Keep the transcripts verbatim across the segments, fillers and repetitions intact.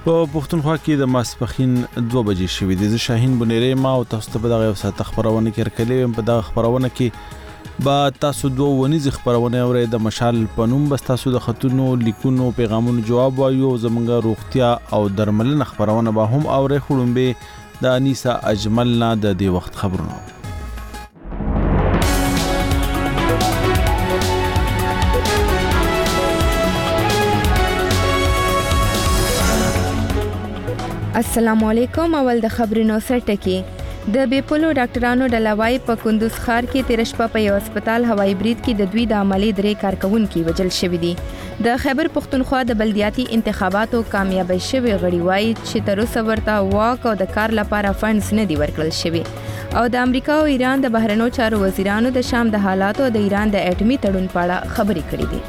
په پښتونخوا کې د ماسپخین دوه بجې شوې دي. زه شاهین بنيري ما او تاسو ته په دغه وسات خبرونه کې ورکړلې. په دغه خبرونه کې با تاسو دوه ونیز خبرونه اورئ. د مشال پنوم بس تاسو د خطونو لیکونو پیغامونو جواب وایو. زمونږ روغتیا او درملنه خبرونه به هم اورئ. خړومبه د انیسا اجملنا د دې وخت خبرونه. السلام علیکم. اول د خبرونو سرټکی د بیپولو ډاکټرانو ډلوای په کندوز ښار کې تیر شپه په یو هسپتال هوایي برید کې د دوی د عملي درې کارکونکو وژل شوی دي. د خیبر پښتونخوا د بلدیاتي انتخاباتو کامیاب شوی غړي وایي چې تر اوسه ورته واک او د کار لپاره فنډز نه دی ورکړل شوی. او د امریکا او ایران د بهرنیو چارو وزیرانو د شام د حالاتو او د ایران د اټومي تړون په اړه خبرې کړې دي.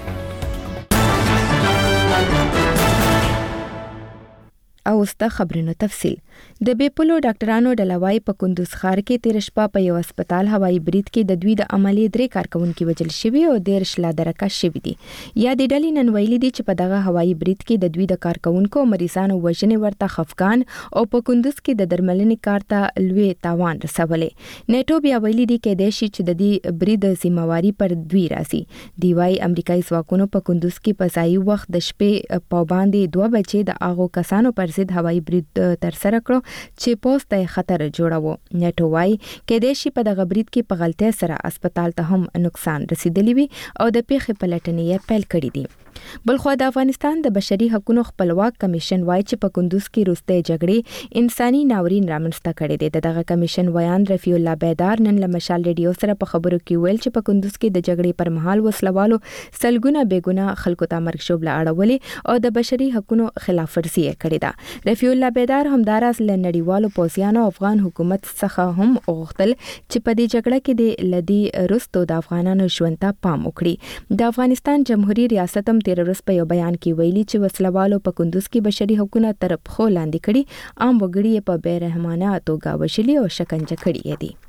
او ست خبرونو تفصیل. د بیپولو ډاکټرانو ډلوای په کندوز ښار کې تیر شپه په یو هسپتال هوایي برید کې د دوی د عملي درې کارکونکو وژل شوی او ډیر شلا درکه شوی دي. یا د ډلې نن ویلي دي چې په دغه هوایي برید کې د دوی د کارکونکو مریضانو وژنې ورته خفقان او په کندوز کې د درملنې کار ته لوی تاوان رسولې. نیټو بیا ویلي دي کې د شي چې د دې برید ذمہواری پر دوی راځي. دی وايي امریکایي ځواکونو په کندوز کې په ځای وخت د شپې په باندې دوه بچي د اغو کسانو پر ضد هوایي برید تر سره کړو چې پوسټ ته خطر جوړاوه. نیټو وايي کې د شي په دغه برید کې په غلطۍ سره هسپتال ته هم نقصان رسیدلی وي او د پیښې پلټنې پیل کړې دي. بلخو د افغانستان د بشري حقوقو خپلواک کمیشن وايي چې په کندوز کې روسته جګړې انساني ناورین رامنځته کړي دي. دغه کمیشن ویان رفیع الله بیدار نن له مشال ریډیو سره په خبرو کې ویل چې په کندوز کې د جګړې پر مهال وسلوالو سلګونه بیګونه خلکو ته مرګ شوبله اړولې او د بشري حقوقو خلاف ورزي کړې ده. رفیع الله بیدار همداراز له نړیوالو پوځیانو افغان حکومت څخه هم وغوښتل چې په دې جګړه کې د لدی روستو د افغانانو ژوند ته پام وکړي. د افغانستان جمهوریت ریاست هم تیر ورځ په یو بیان کې ویلي چې وسلوالو په کندوز کې بشري حقوقونه تر پښو لاندې کړي، عام وګړي په بې رحمانه توګه وژلي او شکنجه کړي دي.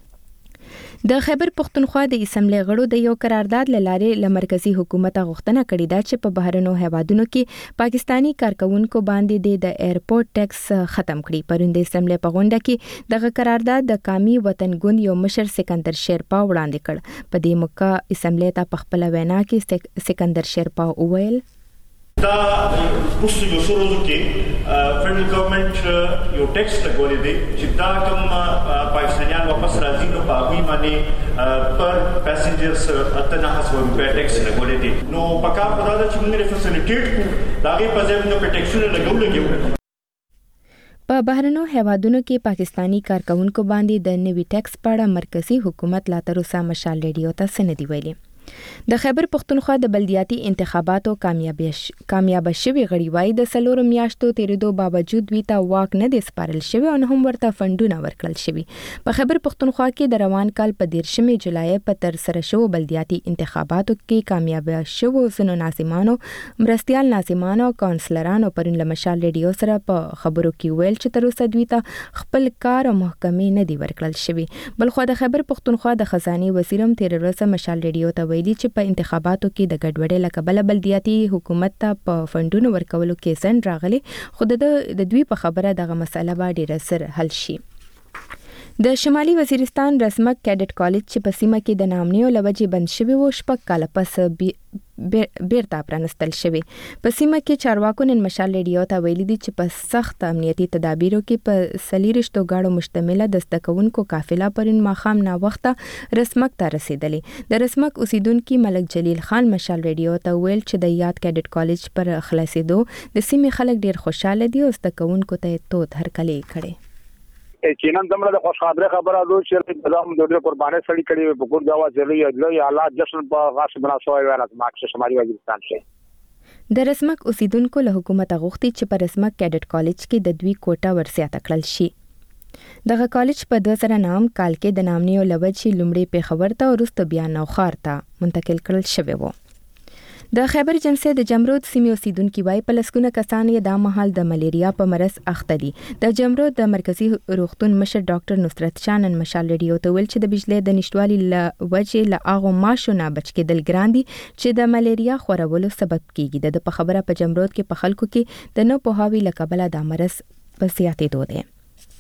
د خیبر پښتونخوا د اسمبلی غړو د یو قرارداد لاره ل مرکزی حکومت غوښتنه کړې ده چې په بهرنیو هیوادونو کې پاکستانی کارکونکو باندې د ایرپورټ ټیکس ختم کړي. پرون د اسمبلی په غونډه کې دغه قرارداد د قومي وطن ګوند یو مشر سکندر شیرپا وړاندې کړ. په دې موقع اسمبلی ته په خپل وینا کې سکندر شیرپا وویل دا پوسټ یو څو ورځې کې فدرل ګورنمنت یو ټیکس لګولې دی چې دا کوم پاکستانیان واپس راځي نو په هغه باندې پر پاسنجرز اتنه حساب په ټیکس لګولې دي. نو پکار په دا چې موږ فیسیلیټیټ کو دا غي په ځای نو په ټیکسونه لګولې. په بهرنیو هیوادونو کې پاکستانی کارکونکو باندې د نوي ټیکس په اړه مرکزی حکومت لا تر اوسه مشال ریډیو ته سندې ویلي. د خیبر پښتونخوا د بلدیاتي انتخاباتو کامیاب کامیاب شوی غړي وایي د سلورو میاشتو تیریدو باوجود دوی ته واک نه دی سپارل شوی او نه هم ورته فنډونه ورکړل شوی. په خیبر پښتونخوا کې د روان کال په دیرشمې جولای په تر سره شو بلدیاتي انتخاباتو کې کامیاب شو زنو ناظمانو مرستيال ناظمانو او کونسلرانو پرون له مشال ریډیو سره په خبرو کې ویل چې تر اوسه دوی ته خپل کار او محکمې نه دی ورکړل شوی. بلخو د خیبر پښتونخوا د خزاني وزیرم تیر ورځ مشال ریډیو ته ویلي چې په انتخاباتو کې د ګډوډۍ له کبله بلدیاتي حکومت ته په فنډونو ورکولو کې ځنډ راغلی، خو د دوی په خبره دغه مسله به ډیره سر حل شي. د شمالي وزیرستان رسمک کیډټ کالج چې په سیمه کې د نامنیو لوجې بند شوی و شپږ کاله پس بیرته پرانستل شوی. په سیمه کې چارواکو نن مشال ریډیو ته ویلي دي چې په سخت امنیتي تدابیرو کې په سلیریشتو گاډو مشتمله د زدهکوونکو قافله پرون ماښام نا وخته رسمک ته رسیدلې. د رسمک اوسیدونکو ملک جلیل خان مشال ریډیو ته ویل چې د یاد کیډټ کالج پر خلاصېدو د سیمې خلک ډیر خوشاله دي او زدهکوونکو ته توت هرکلی کړي. یقینا زموږ د خوشخبری خبره ده چې د زموږ د قرباني سړي کړي په ګور جواز لري لوی حالات جشن په غاښ بنا شوی وایي ماکس شمالي وزیرستان شي. د رسمک اوسیدونکو له حکومت غوښتي چې په رسمک کیډټ کالج کې د دوی کوټه ورسیاته کړل شي. دغه کالج په دوه زره نهم کال کې د نامنیو لوجې لومړی پیښور ته او وروسته بیا نوښار ته منتقل کړل شوی و. د خیبر جنسه د جمرود سیمې اوسیدونکو وای په لسګونه کسان یې د مهال د ملیریا په مرض اخته دي. د جمرود د مرکزی روغتون مشر ډاکټر نصرت شانن مشال ریډیو ته ویل چې د بجلی د نشټوالي ل وجې ل اغه ماشو نه بچ کېدل ګران دي چې د ملیریا خورولو سبب کیږي. د په خبره په جمرود کې په خلکو کې د نو په هاوی لکبله د مرض په سیاتې دوه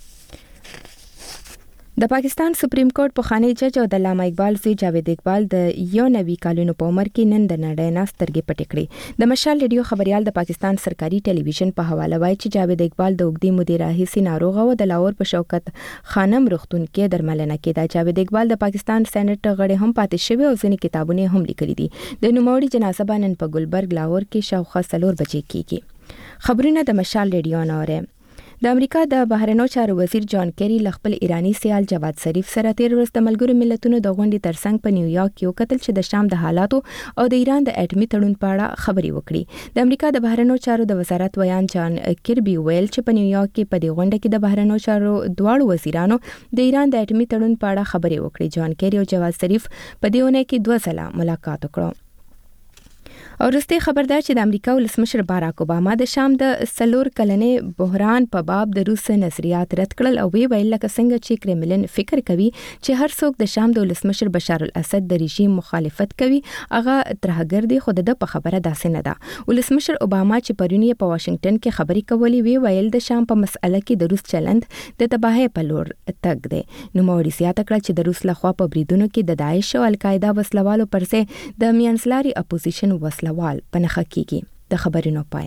د پاکستان سپریم کورټ په خاني جج او د علامه اقبال زوی جاوید اقبال د یو نوي کالونو په عمر کې نن د نړۍ نه سترګې پټې کړې. د مشال ریډیو خبريال د پاکستان سرکاري ټلویزیون په حواله وایي چې جاوید اقبال د اوږدې مودې راهیسې ناروغ و. د لاهور په شوکت خانم روغتون کې درملنه کېده. جاوید اقبال د پاکستان سېنات غړی هم پاتې شوی او ځینې کتابونه هم لیکلي دي. د نوموړي جنازه به نن په ګلبرګ لاهور کې شاوخوا څلور بجې کېږي. خبرونه د مشال ریډیو نه اوري. د امریکا د بهرنیو چارو وزیر جان کیری ل خپل ایرانی سیال جواد ظریف سره تیر ورځ د ملګرو ملتونو د غونډې ترڅنګ په نیویارک کې وکتل چې د شام د حالاتو او د ایران د اټومي تړون په اړه خبرې وکړي. د امریکا د بهرنیو چارو د وزارت ویان جان کیربي ویل چې په نیویارک کې په دې غونډه کې د بهرنیو چارو دواړو وزیرانو د ایران د اټومي تړون په اړه خبرې وکړي. جان کیری او جواد ظریف په دې اونۍ کې دوه ځله ملاقات وکړ. او رسته خبردار چې د امریکا ولسمشر باراک اوباما د شام د سلور کلنې بحران په باب د روس نظریات رد کړل او وی ویل لکه څنګه چې کرملن فکر کوي چې هر څوک د شام د ولسمشر بشار الاسد د رژیم مخالفت کوي هغه ترهګر دی. خو د په خبره داسې نه ده. ولسمشر اوباما چې پرونی په واشنگټن کې خبرې کولې وی ویل د شام په مسأله کې د روس چلند د تباہي په لور تګ دی. نو موري زیاته کړ چې د روس لخوا په بریدونو کې د داعش او القاعده وسلوالو پرځای د میانسلاري اپوزیشن وسله وال پنخه کیږي. د خبرونو پای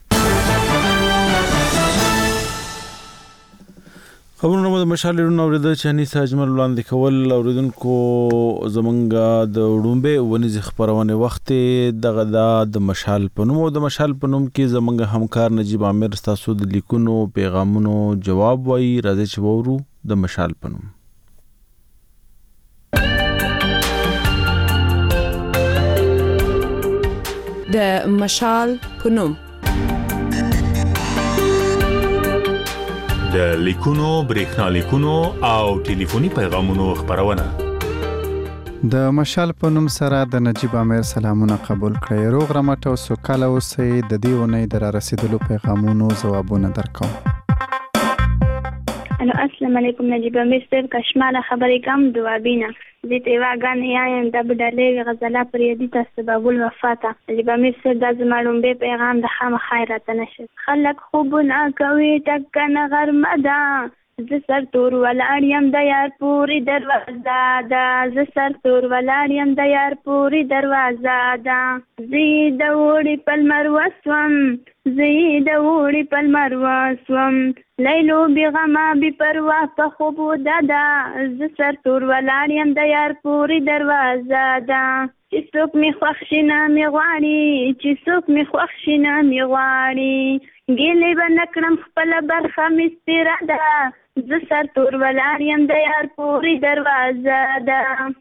خبرونه مو د مشال ریډیو نو ورته چې انیس اجمل وړاندې کول اوریدونکو زمونږ د وډومبه ونیز خبرونه وخت دغه د مشال په نوم او د مشال په نوم کې زمونږ همکار نجیب عامر تاسو د لیکونو پیغامونو جواب وایي. راځي چې وورو د مشال په نوم. د مشال په نوم د لیکونو برېښنا لیکونو او ټلیفوني پیغامونو خبرونه د مشال په نوم سره د نجیب عامر سلامونه قبول کړئ. روغ رمټ او سوکاله اوسئ. د دې ونې د را رسیدلو پیغامونو ځوابونه درکوم. الو السلام علیکم نجیب عامر صاحب کشماله خبرې کوم دوابینا دې ته واګان یایم د بدلې غزلا پر یدي تسبب الوفات. نجیب عامر صاحب د زمالوم به پیغام د خام خیرات نشه خلک خوب نه کوي ټک نه غرمدا ز سر تور ولاړ د یار پوری دروازه دا ز سر تور ولاړ د یار پوری دروازه دا زی د وړي پلمر وسوم زی د وړي پلمر وسوم لیلو بغما بی پروا په خوب دادا ز سر تور ولاړ د یار پوری دروازه دا چې څوک می خوښ شي نه می غواړي چې څوک می خوښ شي نه می غواړي ګلې بنکړم خپل برخه می ستراده ز سر تور ولاړ د یار پوری دروازه دا.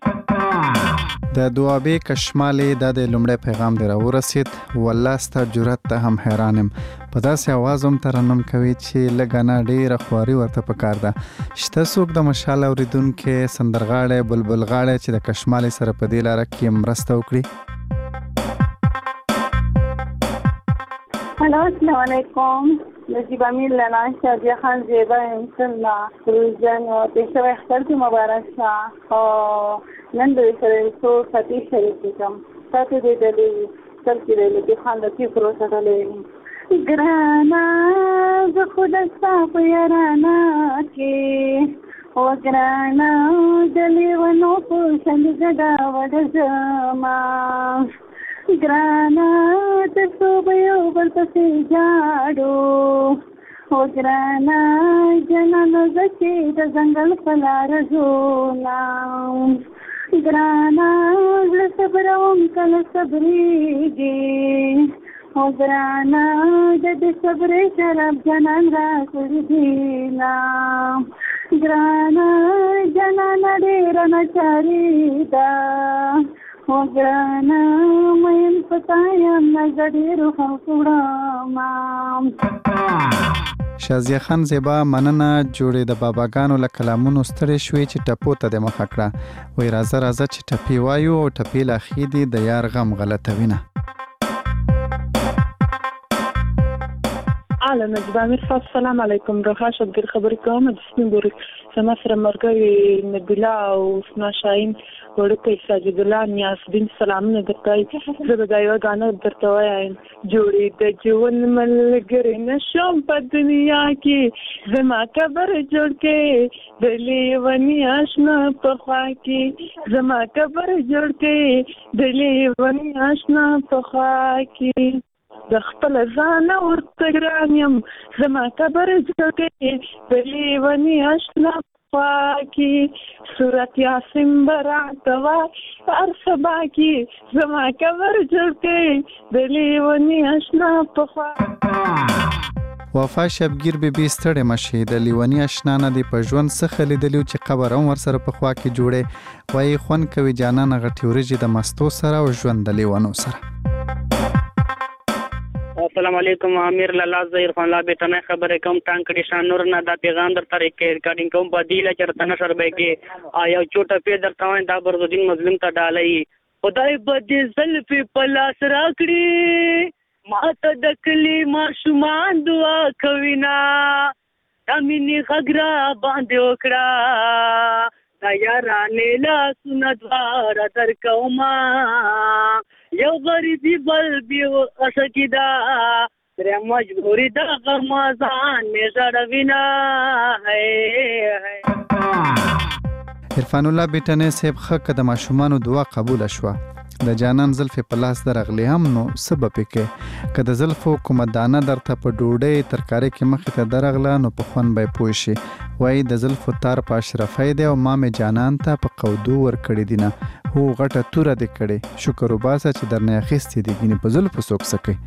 د دوابې کشمالې د د لومړی پیغام دی راورسید. والله ستا جرأت ته هم حیرانم. په داسې आवाज هم ترنم کوي چې لګانا ډیره خواري ورته پکار ده. شته څوک د مشال اوریدونکو سندرغاړی بلبل غاړی چې د کشمالې سره په دې لاره کې مرسته وکړي. الو السلام علیکم نجیب عامر لنا شادیه خان زیبا انسلنا روزن و پیشو اختر کی مبارک شا او نن د سره سو ساتي شریک کوم ساتي دې دې سر کې دې د خان د کی پروسه دلې ګرانا ز خود صاحب یارانا کې او ګرانا دلې ونو په څنګه زدا ودزما ګرانا ته صوبیو بل پسې جاړو او ګرانا جنانو زکي د ځنګل په لار زونا ګرانا زړه صبروم کله صبرېږي او ګرانا د دې صبرې شراب جنان را کړی دینا ګرانا جنان ډېر ناچاري دا او ګرانا مین پتایم نظر روح کړما. شازیه خان زیبا مننه جوړې د باباګانو له کلامونو ستړې شوې چې ټپو ته د مخه کړه. وای راځه راځه چې ټپې وایو او ټپې لا خېدي د یار غم غلطوینه. هلا نجيب امیر صاحب السلام علیکم رخا شبګر خبرې کوم د سپین ګوري سما سره مرګي نبیلا او اسما شاهین ورته ساجد الله نیاز دین سلامونه درته زه د یو غانو درته وایم جوړې د جون ملګری نشم په دنیا کې زما قبر جوړ کې د لیونی آشنا په خوا کې زما قبر جوړ کې د لیونی آشنا په خوا کې د خپل ځان ورته ګران یم زما قبر جوړ کې د لیوني آشنا په خوا کې سورت یاسین براته وای هر سبا کې زما قبر جوړ کې د لیوني آشنا په خوا. وفا شبګیر بي بي ستړې مشي د لیونی آشنا نه دی په ژوند څخه لیدلو چې قبر هم ورسره په خوا کې جوړې وای خون کوي جانان غټي ورجې د مستو سره او ژوند د لیونو سره. السلام علیکم امیر لالا زهیر خان لا بیٹنه خبره کوم ټانکړي شانور نه دا پیغام در طریقې ریکارډینګ کوم بدیله چرته نشر به کې آیا چوټه په درته وای دا برزدین مظلوم ته ډالای خدای بده زلفي پلاس راکړي ماته د کلی ماشومان دعا کوینا تامینی غغرا باندې وکړه دا یارانه لا سندوار در کوما یو غریبی بل بیو اسکیدا تر مجبوری دا غمازان می زړوینا ہے. عرفان الله بیٹنه صاحب خکه د ماشومان دعا قبول شوه د جانان زلفي په لاس درغلی هم نو سبب کې که د زلفو کومه دانه درته په ډوډۍ ترکاري کې مخې ته درغله نو په خوند به پوه شي وایي د زلفو تار په اشرفی دی او ما مې جانان ته په قودو ورکړي دي نه هو غټه توره دې کړې شکر وباسه چې درنه اخیستې دي ګینې په زلفو څوک څه کوي.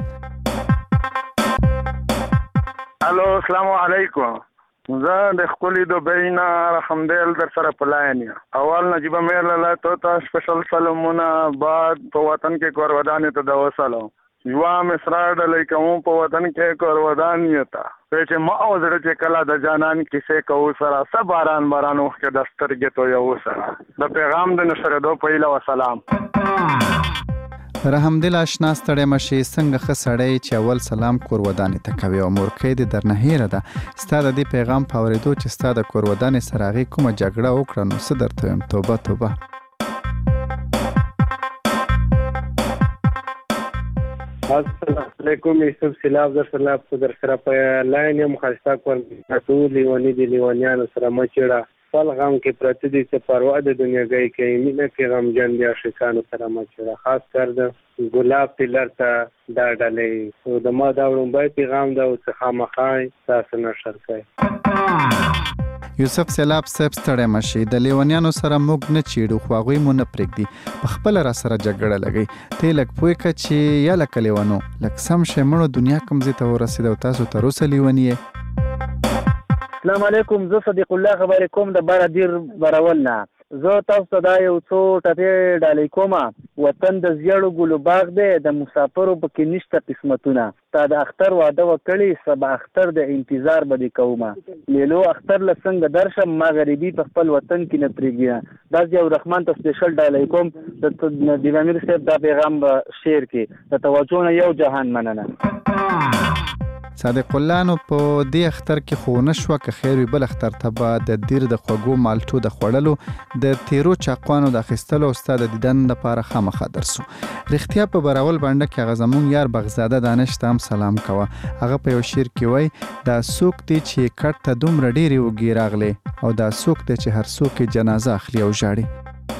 الو السلام علیکم زه د خپل د بینا رحمدل در سره پلاین اول نجیب امیر لاله تو ته سپیشل سلامونه بعد په وطن کې کور ودانې ته د وسلو یوا مصرا ډلې کوم په وطن کې کور ودانې ته چې ما او زړه چې کلا د جانان کیسه کو سره سب باران باران وخت د سترګې تو یو سره د پیغام د نشر دو پهلا وسلام. رحمدل آشنا ستړی مشي څنګه ښه سړی چې اول سلام کور ودانې ته کوي او مورکۍ دې درنه هیره ده ستا د دې پیغام په اورېدو چې ستا د کور ودانې سره هغې کومه جګړه وکړه نو څه درته وایم توبه توبه. السلام علیکم یوسف سیلاب در سره در سره په لاین یم ښایسته کور ټول لیوني دي لیونیانو سره مه چېړه خپل غم کې پرته دي چې پروا د دنیاګۍ کوي مینه کې غمجن دي عاشقانو سره مه چېړه خاص کر د ګلاب ټیلر ته دا ډالۍ او د ما دا وړومبی پیغام ده او څه خامخا تاسو نشر کوئ. یوسف سیلاب صاحب ستړی مشي د لیونیانو سره موږ نه چیړو خو هغوی مو نه پرېږدي په خپله را سره جګړه لګئ ته یې لږ پوه کړه چې یا لکه لیونو لږ سم شی مړو دنیا کوم ځای ته ورسېده او تاسو تر اوسه لیوني یې. السلام علیکم زه صدیق الله خبرې کوم د باره دیر برول نه زه تاسو ته دا یو څو ټپې ډالۍ کومه وطن د زیړو ګلو باغ دی د مسافرو پکې نشته قسمتونه تا د اختر واده وکړي سبا اختر د انتظار به دې کومه لیلو اختر له څنګه درشم ما غریبي په خپل وطن کې نه پرېږدي دا ضیاء الرحمن ته سپیشل ډالۍ کوم د نجیب امیر صاحب دا پیغام به شیر کې د توجه نه یو جهان مننه. صادق الله نو په دې اختر کې خو نه شوه که خیر وي بل اختر ته به د دیر د خوږو مالټو د خوړلو د تیرو چاقوانو د اخیستلو او ستا د دیدن لپاره خامخا درسو. رښتیا په براول بانډه کې هغه زمون یار بغزاده دانش ته هم سلام کوه هغه په یو شعر کې وایي دا څوک دی چې کټ ته دومره ډېرې اوږې راغلې او دا څوک دی چې هر څوک یې جنازه اخلي او ژاړي.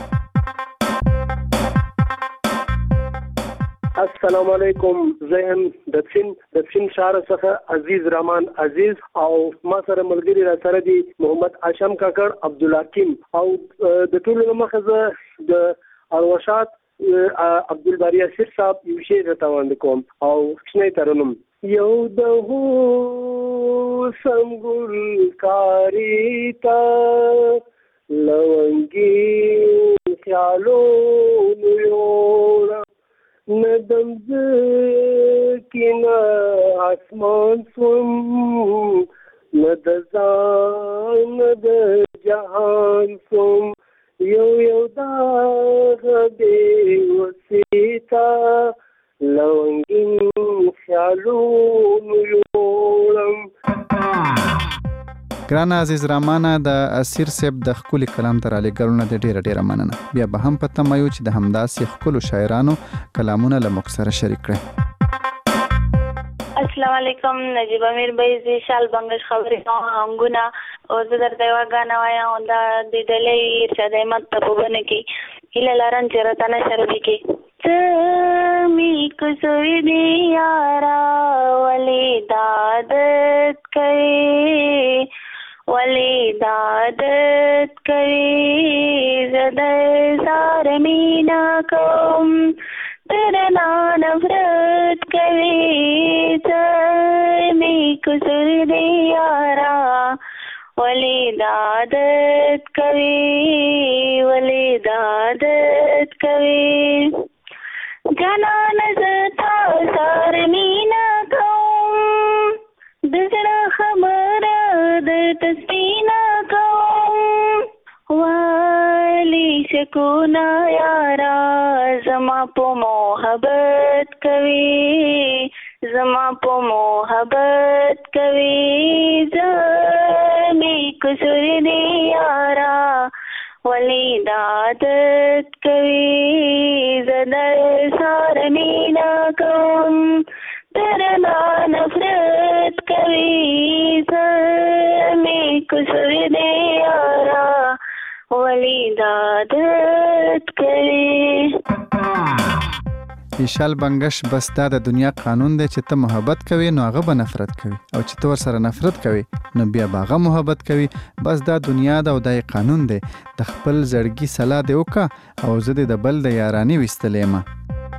السلام علیکم زه یم د چین د چین ښار څخه عزیز رحمان عزیز او ما سره ملګري را سره دي محمد هاشم کاکړ عبدالحکیم او د ټولو نه مخه زه د اروشات عبدالباری اسیر صاحب یو شعر راته وړاندې کوم او کوچنی ترنم یو د حسن ګلکاري ته لونګي خیالونو یوړه ندم زکینا آسمان سوم ند ځان ند جهان سوم یو یو دا غبې وسیتا لونګین خیالونو یوړم ګران عزیز رحمانه د اسیر صاحب د خپل کلام تر علی ګرونه د ډیره ډیره مننه. بیا به هم پته مایو چې د همداسې خپل شاعرانو کلامونه له موږ سره شریک کړئ. السلام علیکم. نجیب امیر بھائی زی شال بنگش خبرې کوم همګونه او زه درته یو غانا وایم دا د دلې ارشاد احمد په بونه کې هله لارن چرته نشر وکي ته می کوسوي دی یارا ولی دادت کوي ولی دادت کوي زده سار مینا کوم ترنا نفرت کوي ته می کوسوي دی یارا ولی دادت کوي ولی دادت کوي جنان زتا سار مینا کوم دزړه خبره د تسبینا کوم ولی شکونا یارا زما په محبت کوي زما په محبت کوي زمي کوسر دی یارا ولی دادت کوي زدر سار مینا کوم ترنا نفرت کوي زمي کوسر دی یارا ولی دادت کوي. ایشال بنگش بس دا د دنیا قانون دی چې ته محبت کوي نو هغه به نفرت کوي او چې ته ورسره نفرت کوي نو بیا به هغه محبت کوي. بس دا دنیا دا او دا قانون دی. د خپل زړګي صلاح دی وکړه او زه د بل د یارانې ویستلی یم.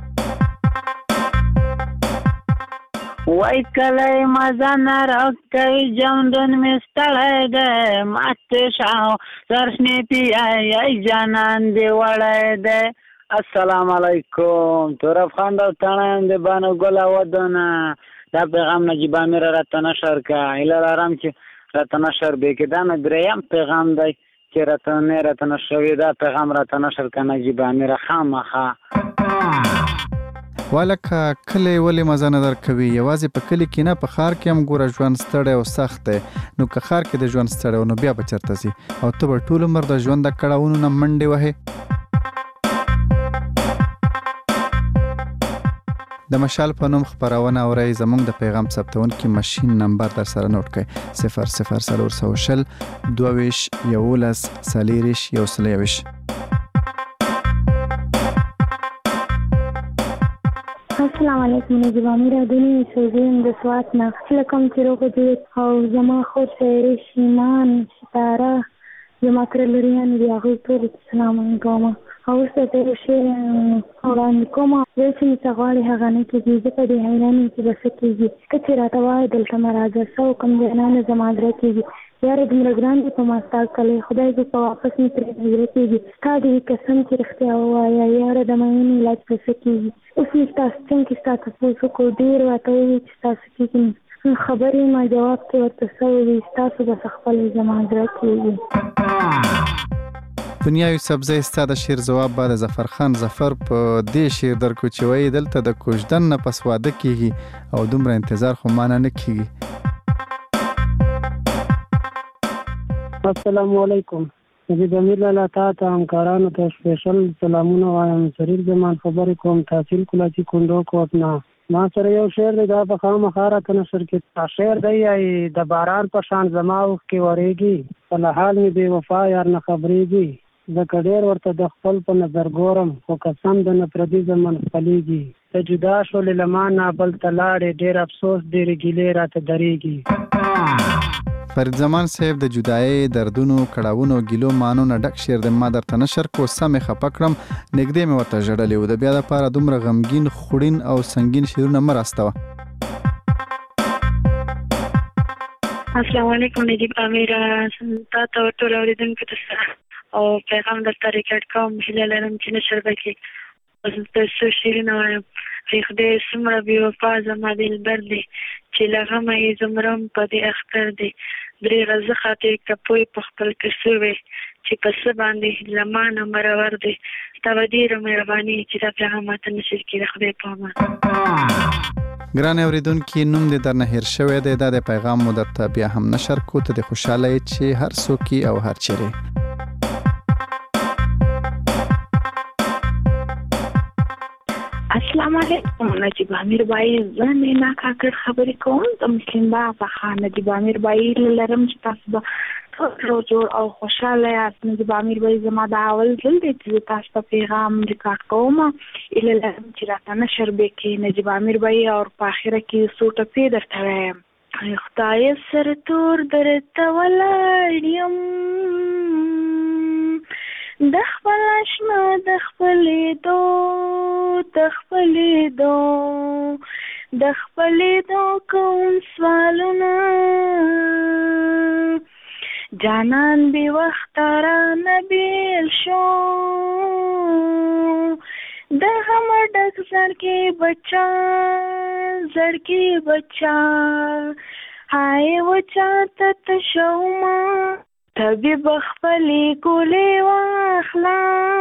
وای کلی مزه نه راکوي جمدون مې ستړی دی ماته شاو سرشنې پیای ای جانان دې وړی دی. السلام علیکم. تورف خان دا تاڼم د بانو ګله ودونه دا پیغام نجیب امیر راته نشر کا هیله لرم چې راته نشر به کې دا مې دریم پیغام دی چې راته نه راته نشوي دا پیغام راته نشر کا نجیب امیر خامخا. والکه کلی ولې مزه نه درکوي یوازې په کلي کې نه په ښار کې هم ګوره ژوند ستړی او سخت دی. نو که ښار کې د ژوند ستړی نو بیا به چېرته ځي او ته به ټول عمر د ژوند د کړاوونو نه منډې وهې. د مشال په نوم خپرونه اورئ. زموږ د پیغام ثبتونکي ماشین نمبر در سره نوٹ کړئ صفر صفر څلور سوه شل دوه ویشت یولس څلېرویشت یو سل یوویشت. السلام علیکم. نجیب امیر دنی سوزیم د سوات نه لکم چې روغ دې او زما خور شاعري شیمان ستاره زما تر لریان دی هغوی ټول سلام کوم او ورته ته شعر وړاندې کوم. زه چې څه غواړي هغه نه کېږي زه په دې حیران یم چې به څه کېږي که چې راته وایې دلته مه راځه څه وکړم جانانه زما زړه کېږي یاره دومره ګران دي په ما ستا کلی خدای دې په واپس مې پرې زړه کېږي ستا دې قسم چې رښتیا ووایه یاره د مینې علاج په څه کېږي. اوس مې ستاسو څنګه ستا تپوس وکړو ډېر راته ووایي چې ستاسو کېږي خبرې ما جواب کې ورته څه ووایي ستاسو به خپل زما زړه کېږي. دنیاوی سبزی ستا د شعر ځواب به د ظفر خان ظفر په دې شعر درکو چې وایي دلته د کوژدن نه پس واده کېږي او دومره انتظار خو مانه نه کېږي. السلام علیکم. نجیب امیر لالا تا ته همکارانو ته سپیشل سلامونه وایم. سریر زمان خبرې کوم تحصیل کلاچي کندو کوټ نه. ما سره یو شعر دی دا په خامخا راته نشر کې شعر دی یای د باران په شان زما اوښکې ورېږي په لحال مې بې وفا یار نه خبرېږي ځکه ډېر ورته د خپل په نظر ګورم خو قسم د نه پردي زمن خپلېږي ته جدا شولې له ما نه بل ته لاړې ډېر افسوس ډېرې ګیلې راته درېږي. فرید زمان صاحب د جدایي دردونو کړاوونو ګیلو مانو نه ډک شعر د ما درته نشر کو سمې خفه کړم نږدې مې ورته ژړلې و د بیا دپاره دومره غمګین خوړین او سنګین شعرونه مه راستوه. السلام علیکم. نجیب امیر تا ته ټول اورېدونکو ته سلام او پیغام درته ریکارډ کوم. هیله لرم چې نشر به کړي د څو شعرونه وایم. ای خدای څومره بې وفا زما دلبر دی چې له غمه یې زمرم په دې اختر دی درې ورځې خاطرې که پوی په خپل کیسو وی چې په څه باندې له ما نه مرور دی ستا به ډېره مهرباني چې دا پیغام ماته نشر کړي. د خدای په امان. ګران اوریدونکو نوم دې درنه هیر شوی دی دا د پیغام مو درته بیا هم نشر کو ته د خوشاله چې هر څوک او هر چیرې. السلام علیکم نجیب امیر بای زه نه کاکړ خبرې کوم د مسلم با څخه. نجیب امیر بای لرم چې تاسو به ټول جوړ او خوشاله یاست. نجیب امیر بای زما د اول ځل دی چې تاسو ته پیغام ریکارډ کوم اله لرم چې راته نشر وکړي. نجیب امیر بای او په اخره کې څو ټپې درته وایم. خدای سره تور درته ولاړ یم د خپل اشنا د خپلې دو د خپلې دو د خپلې دو کوم سوالونه جانان بی وخت را نبیل شو د غم ډک زړګي بچا زړګي بچا هاي وچا ته شوما تبي بخپلي ګولې واخلا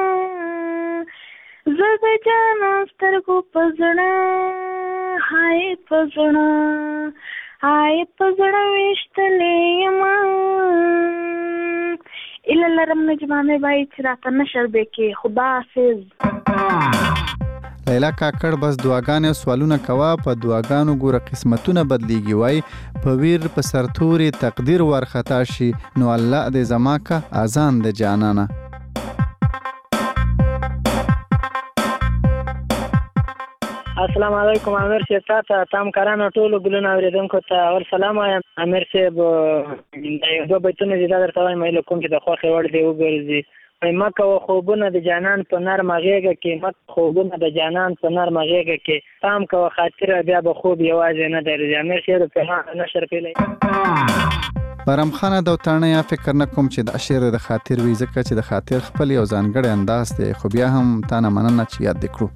زه د جانا سترګو پزړه هاي پزړه هاي پزړه وشتلې ما اله لرم نجیب امیر بای چې راته نشر وکړي. خدا حافظ. لیلا کاکړ بس دعاګانې او سوالونه کوه په دعاګانو ګوره قسمتونه بدلیږي وای په ویر په سرتوري تقدیر ورخطا شي نو الله دې زما کا اذان د جانانه. السلام علیکم امیر صاحب تاسو تام کارانو ټولو ګلونه اوریدونکو ته اول سلام وایم. امیر صاحب د دوه بیتونه چې درته وایم ایله کوم چې د خوښې وړ دی وګرځي. وای مکه و خوبونه د جانان په نرمه غېږه کې مکه خوبونه د جانان په نرمه غېږه کې تام کوه خاطر بیا به خوب یوازې نه درځي. امیر صاحب په نشر پیلای بارم خانه د وطنه یا فکر نه کوم چې د اشعار د خاطر وی ځکه چې د خاطر خپل یو ځانګړی انداز دی خو بیا هم تانه مننه چې یاد وکړو.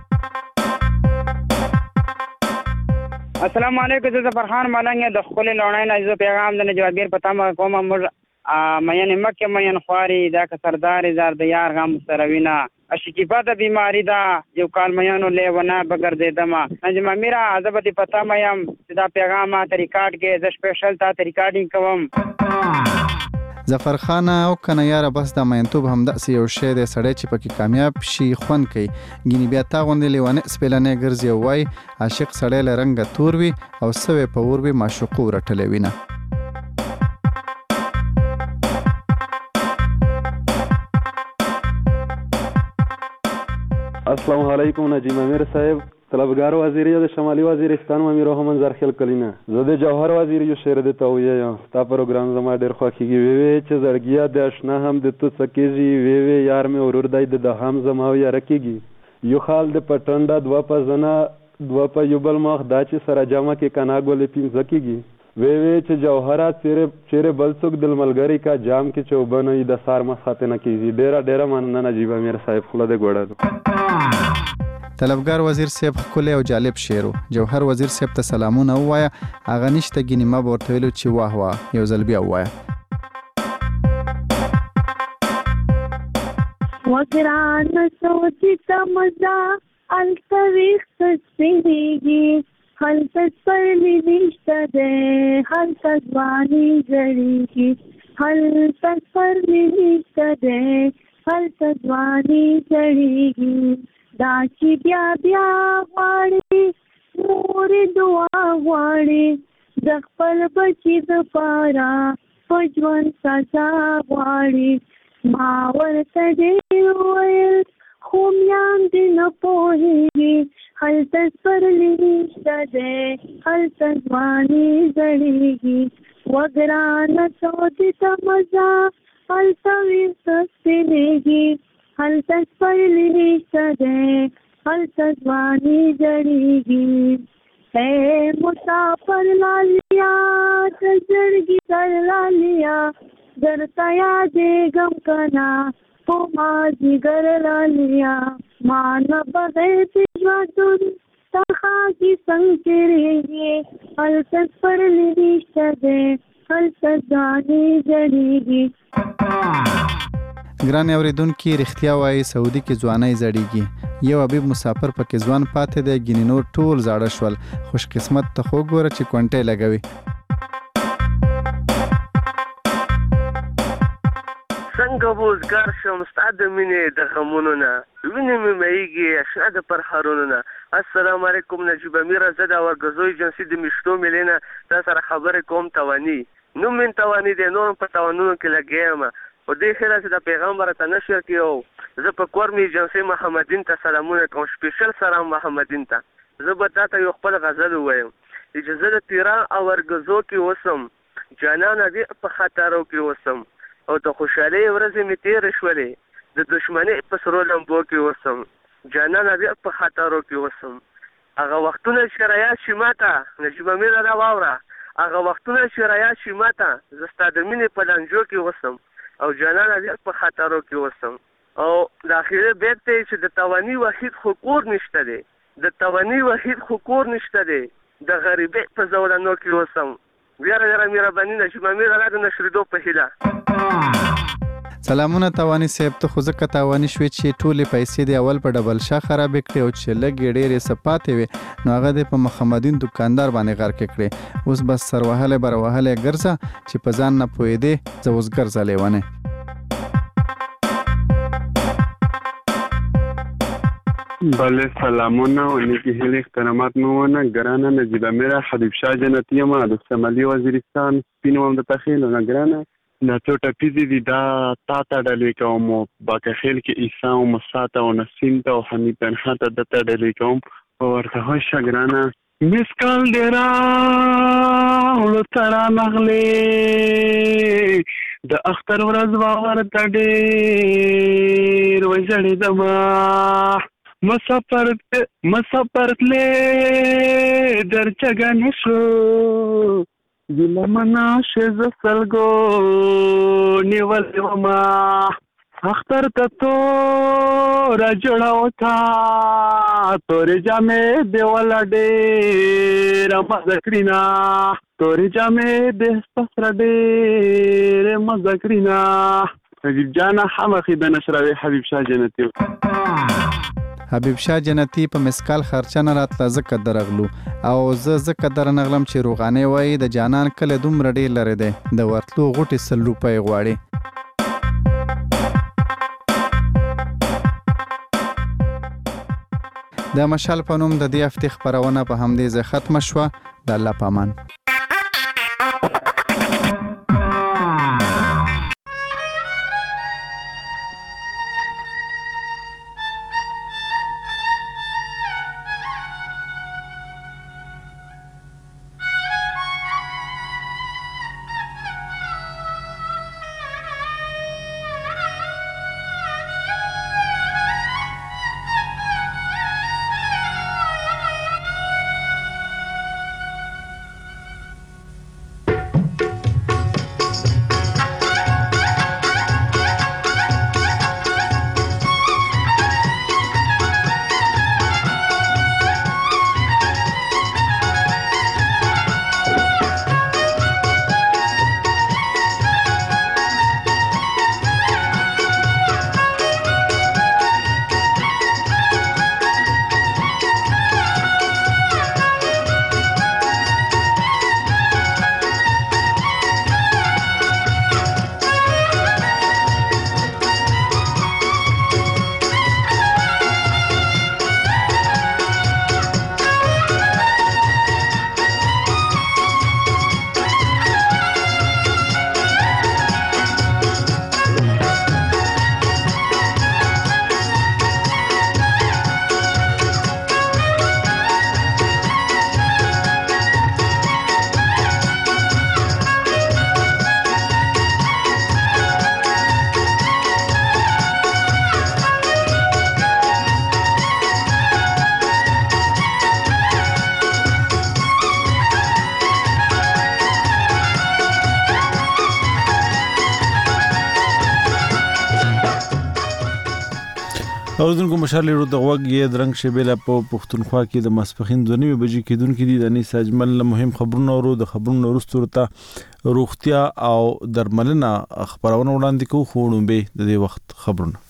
السلام علیکم زه فرحان ملنګ د خپل لونای نه زه پیغام د نجوابیر پتا ما کوم مر مېن مکه مېن خواري دا که سردار زار د یار غم سروینا اشکیفه د بیماری دا یو کال مېنو لیونه بغیر د دما نجم میرا عذابتی پتا مېم دا پیغام ما ریکارډ کې د سپیشل تا ریکارډینګ کوم. ظفر خان او کنه یاره بس د مینتوب هم داسې یو شی دی سړی چې پکې کامیاب شي خوند کوي ګینې بیا تا غوندې لیونې سپېلنې ګرځي او وایي عاشق سړی له رنګه تور وي او سوی په اور وي معشوقو رټلی وینه. السلام علیکم نجیم امیر صاحب طلبگار وزیری د شمالی وزیرستان امیر رحمان زرخیل کلینا زه د جوهر وزیر یو شعر د تویه یم ستا پروګرام زما ډیر خوښیږي وی وی چې زړګیا د آشنا هم د تو سکیږي وی وی یار مې ورور دای د هم زما یې رکیږي یو خال د پټنډا دوا په زنا دوا په یو بل مخ دا چې سره جامه کې کناګولې پین زکیږي وی وی چې جوهرات چیرې چیرې بل څوک د ملګری کا جام کې چوبنه د سار مسخته نه کیږي ډیر ډیر مننه نجیب امیر صاحب خله د ګوړه. طلبگار وزیر صاحب خولي او جالب شعر جوهر وزیر صاحب ته سلامونه وایا اغه نشته ګینې ما ورته ویلو چې واه واه یو ځل بیا وایا. وګران سوچي تمزا التويخ سپيږي هل تسپرلی نشته ده هل تزوانی زړیږي هل تسپرلی نشته ده هل تزوانی زړیږي دا چې بیا بیا غواړي مور دعا غواړي د خپل بچي دپاره په ژوند سزا غواړي ما ورته ډېر وویل خو میان دې نه پوهېږي هلته سپرلی نشته دی هلته ځواني زړېږي وګرانه سودې ته مزه هلته ویښته سپینېږي هلته سپرلی نشته دی هلته ځواني زړېږي اے مسافر لالیا د زړګي سر لالیا درته یادېږم که نه په مازدیګر لالیا ما نه بغیر د ژوندون څخه کیسنګ تېرېږي هلته سپرلی نشته دی هلته ځواني زړېږي. ګران اوریدونکي رښتیا وایي سعودي کې ځوانۍ زړیږي یو حبیب مسافر پکې ځوان پاتې دی ګینې نور ټول زاړه شول خوش قسمت ته خو ګوره چې کونټې لګوي څنګه وزګار شم ستا د مینې د غمونو نه وینې مې مهیږي اشنا د پرهارونو نه السلام علیکم نجیب امیر زه د ورګزو ایجنسي د میشتو ملي نه تا سره خبرې کوم تواني نوم من تواني دی نور په توانونو کې لګیا یم په دې خیره چې د پیغمبر ته نشر کېو زه په کور مې ایجنسي محمدین ته سلامونه کوم سپیشل سلام محمدین ته زه به تا ته یو خپل غزل ووایم چې زه د تیران او ورګزو کې اوسم جانانه دې په خطرو کې اوسم او د خوشحالۍ ورځې مې تېرې شولې د دښمنۍ په سرو لمبو کې اوسم جانانه دې په خطرو کې اوسم هغه وختونه چې رایاد شي ماته نجیب امیر را واوره هغه وختونه چې رایاد شي ماته زه ستا د مینې په لانجو کې اوسم او جانانه دې په خطرو کې اوسم او د اخري بیت ته چې د تواني وحید خو کور نشته دی د تواني وحید خو کور نشته دی د غریبۍ په زولنو کې اوسم ډېره ډېره مهرباني نجیب امیر را د نشریدو په هیله سلامونه توانی صاحب ته خو ځکه توانی شوې چې ټولې پیسې د اول په ډبل شاه خرابې کړې او چې لږې ډېرې څه پاتې وې نو هغه دې په محمدین دکاندار باندې غرقې کړې اوس بس سر وهلی بر وهلی ګرځه چې په ځان نه پوهېدې زه اوس ګرځه لیونی بله سلامونه و نیکی هیلی احترامات مونه گرانه نجیب امیر حبیب شاه جنتی ما د شمالي وزیرستان سپینو هم د تخیل نه گرانه نه ټوټه پیزي دي دا تا ته ډلې کوم باکخیل کې عیسی او مساته او نسیم ته او حمید تنها ته د ته ډلې کوم او ورته هوښه ګرانه مسکال ډیرا ولو ترا نغلې د اختر ورځ ورته ډېر وژړېدمه مسافر مسافر تلې در چګه نشو ګیله مناشه ز سلګو نیولې وما اختر ته تور جوړاو تا تورې جامې دیواله ډېره مزه کړینا تورې جامې د سپسره ډېرې مزه کړینا حبیب جانه خامخې د نشروي حبیب شاه جنتي حبیب شاه جنتی په مسکال خرچه نه راتله ځکه درغلو او زه ځکه درنغلم چې روغانې وایي د جانان کله دومره ډېر لرې دی د ورتلو غوټې سل روپۍ غواړي د مشال په نوم د دې هفتې خپرونه په همدې ځای ختمه شوه د الله په امان اوردونکو مشال ورو د وګ یې درنګ شبیله په پښتونخوا کې د مسپخین د نیمه بجې کېدونکو دي د انیس اجمل مهم خبرونه ورو د خبرونو وروسته روغتیا او درملنه خبرونه وړاندې کوو خو نو به د دې وخت خبرونه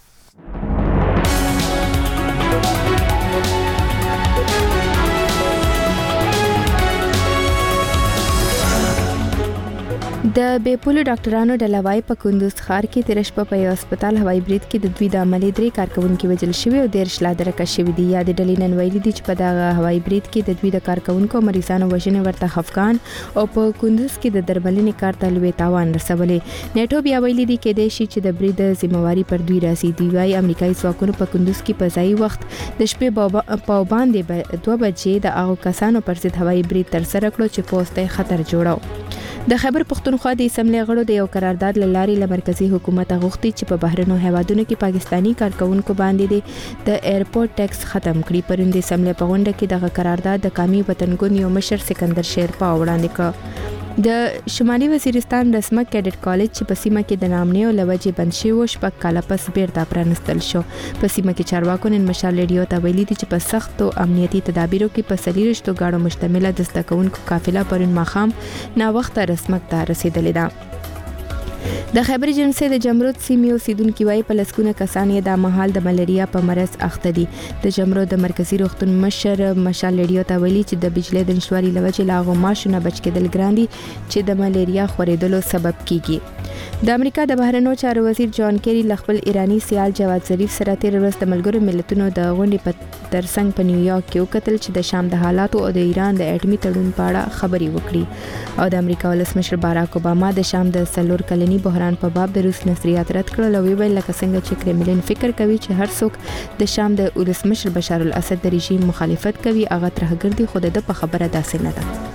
د بیپولو ډاکټرانو ډلوای په کندوز ښار کې تیر شپه په یو هسپتال هوایي برید کې د دوی د عملي درې کارکونکو وژل شوی او ډیر شلا درکه شوی دی یا د ډلې نن ویلي دي چې په دغه هوایي برید کې د دوی د کارکونکو مریضانو وژنې ورته خفقان او په کندوز کې د درملنې کار ته لوی تاوان رسولې. نیټو بیا ویلي دي کې د شي چې د برید ذمہواری پر دوی راځي. دی وايي امریکایي ځواکونو په کندوز کې په ځای وخت د شپې په باندې دوه بجې د هغو کسانو پر ضد هوایي برید تر سره کړو چې پوسټ خطر جوړاو. د خیبر پښتونخوا د اسمبلی غړو د یو قرارداد لاري له مرکزی حکومت غوښتي چې په بهرنو هیوادونو کې پاکستانی کارکونکو باندې د ایرپورټ ټیکس ختم کړي. پرون د اسمبلی په غونډه کې دغه قرارداد د قومي وطنګون یو مشر سکندر شیرپا وړاندې کړ. د شمالي وزیرستان رسمه کیډټ کالج چې په سیمه کې د نامنیو لوجې بند شوی شپږ کاله پس بیرته پرانستل شو. په سیمه کې چارواکو نن مشال ریډیو ته ویلي دي چې په سختو امنیتي تدابیرو کې په سلیریشتو گاډو مشتمله د زدهکوونکو قافله پرون ماښام نا وخت رسمت ته رسیدلې ده. د خیبر جنسي د جمرود سیمې اوسیدونکو وايي په لسکونه کسان یې د مهال د ملاریا په مرض اخته دي. د جمرود د مرکزی روغتون مشر مشال ریډیو ته ویلي چې د بجلی د نشواري لوجې لاغو ماشونه بچ کېدل ګران دي چې د ملاریا خورېدلو سبب کیږي. د امریکا د بهرنیو چارو وزیر جان کیری خپل ایرانی سیال جواد ظریف سره تیر ورځ د ملګرو ملتونو د غونډې په ترڅنګ په نیویارک کې وکتل چې د شام د حالاتو او د ایران د اټومي تړون په اړه خبري وکړي. او د امریکا ولسمشر باراک اوباما د شام د سلور کلنی بحران په باب د روس نظریات رد کړل او ویل لکه څنګه چې کرملین فکر کوي چې هر څوک د شام د ولسمشر بشار الاسد د رژیم مخالفت کوي هغه ترهګر دي خو د په خبره داسې نه ده.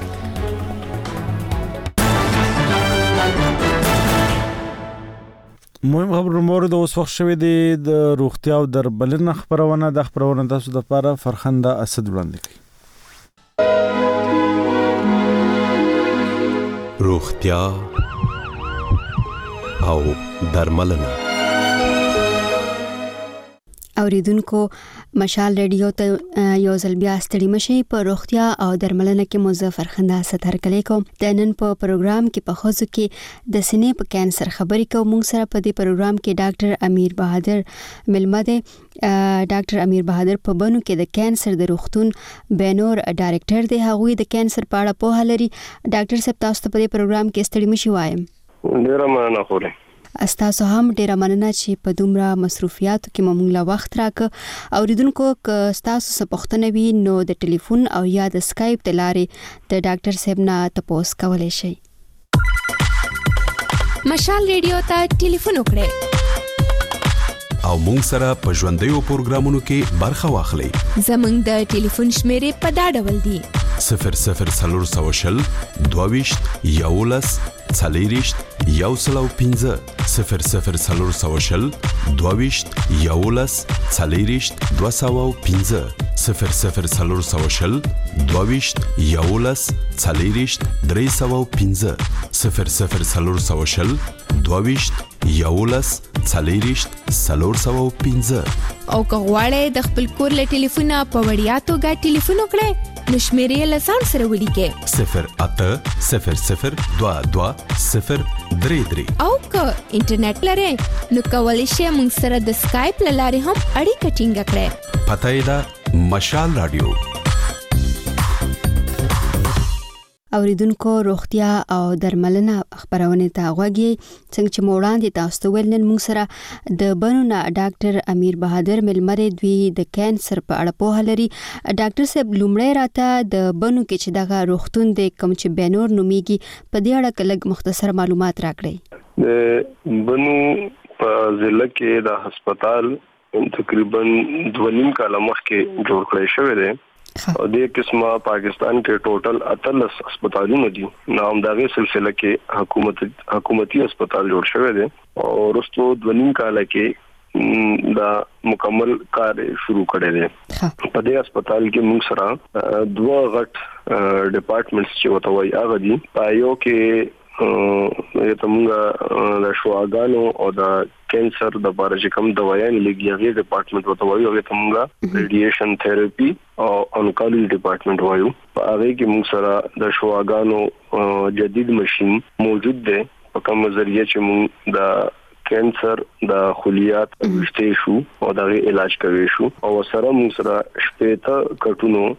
مهم خبر مورد اوس وخت شوی دی د روغتیا او درملنه خبرونه د خبرونه تاسو د لپاره فرخنده اسد وړاندې کوي. روغتیا او درملنه. اوریدونکو مشال ریډیو ته یو ځل بیا ستړي مشي په روغتیا او درملنه کې مظفر خندا ستر کلی کوم. د نن په پروګرام کې په خوځو کې د سینې په کانسر خبرې کوم. موږ سره په دې پروګرام کې ډاکټر امیر بهادر ملمه دی. ډاکټر امیر بهادر په بنو کې د کانسر د روغتون بینور ډایریکټر دی. هغوی د کانسر په اړه په هلري. ډاکټر صاحب تاسو ته په دې پروګرام کې ستړي مشي وایم. ډیره مننه خوري. استاسو هم ډیره مننه چې په دومره مصروفیاتو کې مونږ لا وخت راکړ. اوریدونکو که تاسو څه پوښتنه وي نو د ټلیفون او یا د اسکایپ د لارې د ډاکټر صاحب نه تاسو کولای شئ. مشال ریډیو ته ټلیفون وکړئ او مونږ سره په ژوندیو پروګرامونو کې برخه واخلئ. زمونږ د ټلیفون شمیرې په دا ډول دي: صفر صفر څلور سوه شل دوه ویشت یولس څلېرویشت یو سل او پنځه صفر صفر څلور سوه شل دوه ویشت یولس څلېرویشت دوه سوه او پنځه صفر صفر څلور سوه شل دوه ویشت یولس څلېرویشت درې سوه او پنځه صفر صفر څلور سوه شل دوه ویشت یولس څلېرویشت څلور سوه او پنځه. او که غواړئ د خپل کور له ټلیفونه په وړیا توګه ټلیفون وکړئ نو شمیرې له ځان سره ولیکئ: صفر اته صفر صفر دوه دوه صفر درې درې. او که انټرنیټ لرئ نو کولی شئ موږ سره د اسکایپ له لارې هم اړیکه ټینګه کړئ. پته یې ده مشال رادیو. اوریدونکو روغتیا او درملنه خبرونه ته غوږی. څنګه چې موړاندې تاسو ته ویل نن موږ سره د بنونه ډاکټر امیر بهادر ملمره دوی د کانسر په اړه په هلري. ډاکټر صاحب لومړی راته د بنو کې چې دغه روغتون د کوم چې بینور نومیږي په دې اړه لږ مختصر معلومات راکړئ. د بنو په ضلع کې د هسپتال تقریبا دوه نیم کاله مخکې جوړ کړی شوی دی. او دې قسمه پاکستان کې ټوټل اتلس هسپتالونه دي. نو همدغه سلسله کې حکومت حکومتي هسپتال جوړ شوی دی او ورستو دوه نیم کاله کې دا مکمل کار شروع کړی دی. په دې هسپتال کې موږ سره دوه غټ ډپارټمنټس چې وته وایي هغه دي. په یو کې ته موږ د شواګانو او د کینسر د باره چې کوم دوايان لګي هغه ډپارټمنټ وته وایو هغه ته موږ ریډیشن تھراپي او انکالوجي ډپارټمنټ وایو. په هغه کې موږ سره د شواګانو جدید ماشين موجود دی په کوم ذریعہ چې موږ د کینسر د خلیات وشته شو او د علاج کوي شو او سره موږ سره شپېته کټونو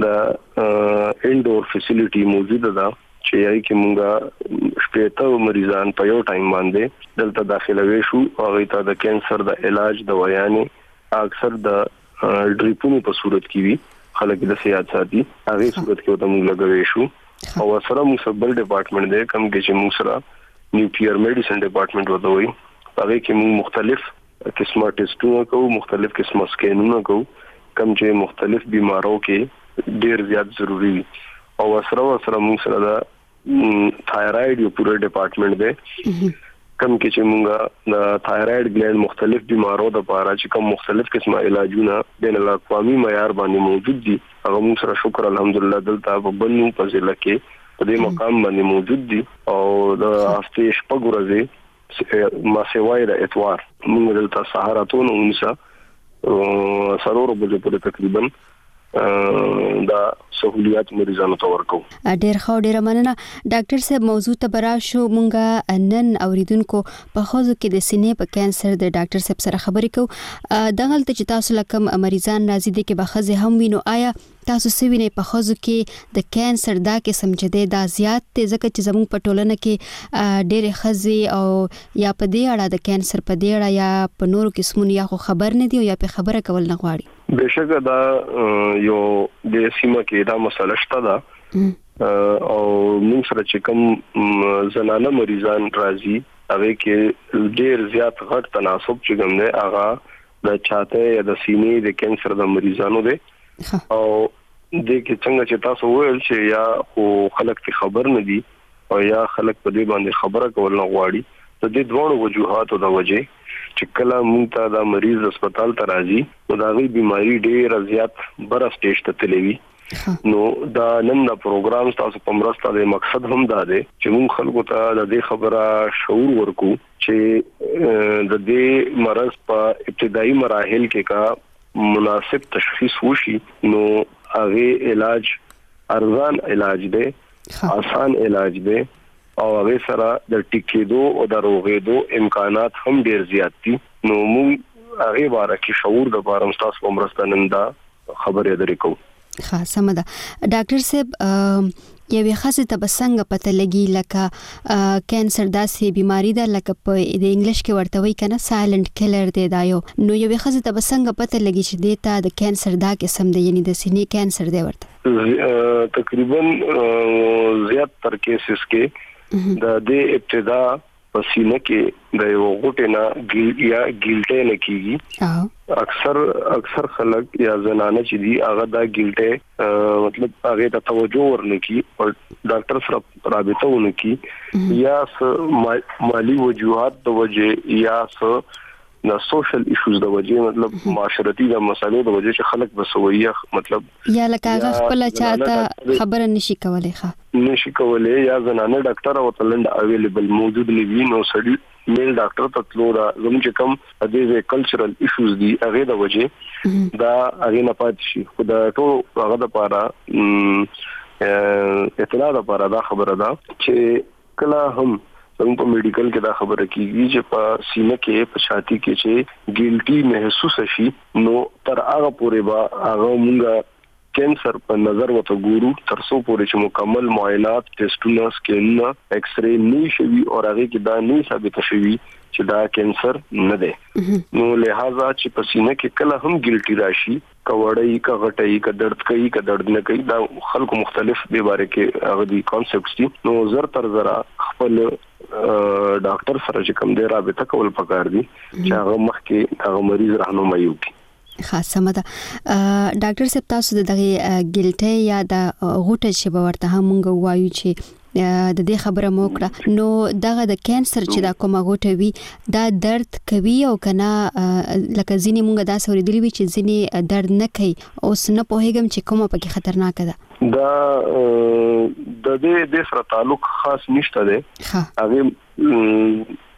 د انډور فیسیلیټي موجوده ده چې یای کې مونږه شپېته مریضان په یو ټایم باندې دلته داخلوي شو او غیته د کینسر د علاج دوايانې اکثر د ډریپونو په صورت کې وي خلک د سیاحت ساتي هغه صورت کې ته مونږ لګوي شو او سره موږ سبل ډپارټمنټ دی کوم کې چې موږ سره نیوکلیئر میډیسن ډپارټمنټ وته وي هغه کې موږ مختلف قسمه ټیسټونه کوو مختلف قسمه سکینونه کوو کوم چې مختلف بیمارو کې ډیر زیات ضروری وي او سره سره موږ سره د تایرايډ یو پوره ډپارټمنټ دی کوم کې چې موږ د تایرايډ ګلینډ مختلف بیمارو د لپاره چې کوم مختلف قسمه علاجونه بین الاقوامي معیار باندې موجود دي هغه موږ سره شکر الحمدلله دلته په بنو په ضلع کې په دې مقام باندې موجود دي او د هفته شپږ ورځې ما سیوای د اتوار موږ دلته سهاراتون اونسه سرور بجو پورې تقریبا دا سہولیات مریضانو ته ورکو. ډیر خو ډیر مننه ډاکټر صاحب. موضوع ته براشو مونږه نن اوریدونکو په خوځو کې د سینې په کانسر د ډاکټر صاحب سره خبرې کوو. دغلت چې تاسو لکم مریضان راځي د کې بخزه هم وینو آیا تاسو سوینه په خوځو کې د کانسر دا قسم چې د دا زیات ته ځکه چې زموږ په ټولنه کې ډېر خزي او یا په دې اړه د کانسر په دې اړه یا په نورو قسمونو یا خو خبر نه دی یا په خبره کول نه غواړي. بهشکه دا یو د سیمه کې دا مسله شته ده او موږ سره چې کوم زنانه مریضان راځي هغه کې ډېر زیات غټ تناسب چې کوم دی هغه د چاته یا د سینې د کانسر د مریضانو دی او د کې څنګه چې تاسو ویل چې یا خو خلک ته خبر نه دي او یا خلک په دې باندې خبره کول نه غواړي. د دې دوه وجوهاتو د وجه چې کله موږ ته دا مریض هسپتال ته راځي نو دا غي بيماري ډېر زیات بر سټیج ته تلوي نو دا نن دا پروګرام تاسو په مرسته د مقصد هم دا دی چې موږ خلکو ته د دې خبره شعور ورکو چې د دې مرض په ابتدایي مراحل کې کا مناسب تشخیص وشي نو هغه علاج ارزان علاج دی آسان علاج دی او هغه سره د ټیکېدو او د روغېدو امکانات هم ډیر زیات دي. نو موږ هغه باره کې شعور د بارم تاسو په مرسته نن دا خبرې درې کوو. خاصه مده ډاکټر صاحب یوه خاصه تبسنګ پته لګي لکه کانسر داسې بیماری ده لکه په د انګلیش کې ورته وایي کنه سایلنت کیلر دی دا یو نو یوه خاصه تبسنګ پته لګي چې دیتا د کانسر دا قسم دی یعنی د سینې کانسر دی ورته تقریبا زیات تر کیسز کې د دې ابتدا په سینه کې د یو غوټه نه ګیل یا ګیلټه نه کیږي اکثر اکثر خلک یا زنانه چې دي هغه دا ګیلټه مطلب هغه ته توجه ورنکي او ډاکټر سره رابطه ونکي یا مالی وجوهات د وجه یا د سوشل ایشوز د وجه مطلب معاشرتي د مسایلو د وجه چې خلک بسویه مطلب یا لکه هغه خپل چاته خبره نشي کولای ښه نشي کولای یا زنانه ډاکټر او تلند اویلیبل موجود نه وي نو سړي میل ډاکټر ته تلو دا زموږ چې کوم د دې کلچرل ایشوز دي هغه د وجه دا هغه نه پات شي خو دا ټول هغه د پاره اطلاع د پاره دا خبره ده چې کله هم څنګه په میډیکل کې دا خبره کیږي چې په سینه کې په شاتی کې چې ګیلټي محسوس شي نو تر هغه پورې با هغه مونږه کانسر په نظر وته ګورو تر څو پورې چې مکمل معاینات ټیسټونه سکینونه ایکس ری نه شوي او هغه کې دا نه ثابت شوي چې دا کانسر نه دی نو لہذا چې په سینه کې کله هم ګیلټي راشي کوړی کا غټی کا درد کوي کا درد نه کوي دا خلکو مختلف به باره کې هغه دي کانسپټس دي نو زر تر زرا خپل ډاکټر سره چې کوم دی رابطه کول پکار دي چې هغه مخکې هغه مریض راهنمایي وکړي. خاصه مده ډاکټر صاحب تاسو د دغه ګیلټه یا د غوټه چې به ورته هم مونږ وایو چې د دې خبره مو کړه نو دغه د کانسر چې دا کومه غوټه وي دا درد کوي او کنه لکه ځینې مونږ دا سوریدلی وي چې ځینې درد نه کوي اوس نه پوهیږم چې کومه پکې خطرناک ده. دا د دې د سره تعلق خاص نشته ده هغه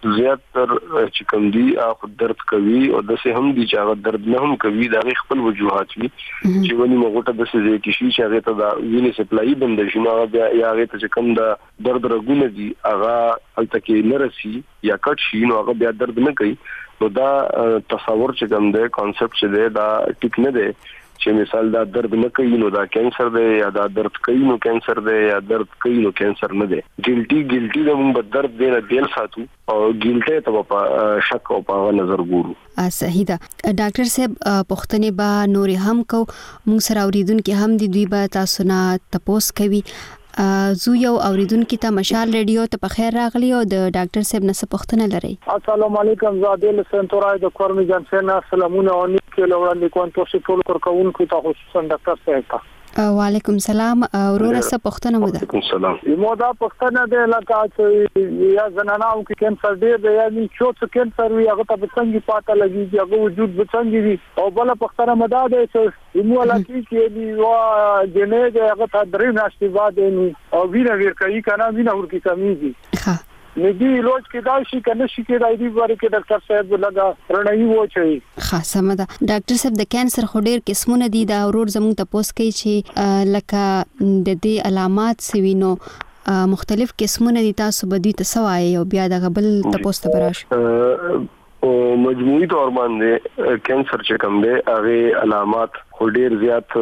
زیات تر چې کوم دي هغه درد کوي او د سه هم دي چې هغه درد نه هم کوي دا خپل وجوهات وي چې ونی مغوټه د سه ځای کې شي چې هغه ته د وینې سپلای بند شي نو هغه یا هغه ته چې کوم د درد رګونه دي هغه الته کې نرسي یا کټ شي نو هغه بیا درد نه کوي نو دا تصور چې کوم دی کانسپټ چې دی دا ټیک نه دی چې مثال دا درد نه کوي نو دا کینسر دی یا دا درد کوي نو کینسر دی یا درد کوي نو کینسر نه دی ګلټي ګلټي د موږ درد دی نه دل ساتو او ګلټه ته په شک او په نظر ګورو. صحیح ده ډاکټر صاحب پښتنې با نور هم کو موږ سره اوریدونکو هم دي دوی به تاسو نه تپوس کوي زو یو اوریدونکو ته مشال ریډیو ته په خیر راغلی او د ډاکټر صاحب نه پوښتنه لري. السلام علیکم زادل سنتورای د کورمی جانسن سلامونه او نیک له وړاندې کوم تاسو ټول کارکونکو ته خصوصا ډاکټر صاحب ته وعلیکم السلام اورور سره پښتنه مو ده. وعلیکم السلام. مو دا پښتنه ده لکه چې یا زنانو کې کینسر ډیر دی یا نه چې کینسر وي هغه ته څنګه پاته لګي هغه وجود څنګه وي او بل پښتنه مدا ده چې مو لکه کې دی وا جنې ده هغه ته درې ناشتي بعد او وینه ور کوي کنه وینه ور کې کمیږي. ها ندی لوج کې دا شي کنه شي کې راځي دی باره کې ډاکټر صاحب لگا رڼایي و چي خاصه مده ډاکټر صاحب د کانسر خو ډیر قسمونه دي دا ورور زموږ ته پوس کوي چې لکه د دې علامات سوینو مختلف قسمونه دي تاسو به دې تسوای او بیا د غبل تاسو ته براش او مجموعي تور باندې کانسر چې کوم دی هغه علامات خو ډیر زیات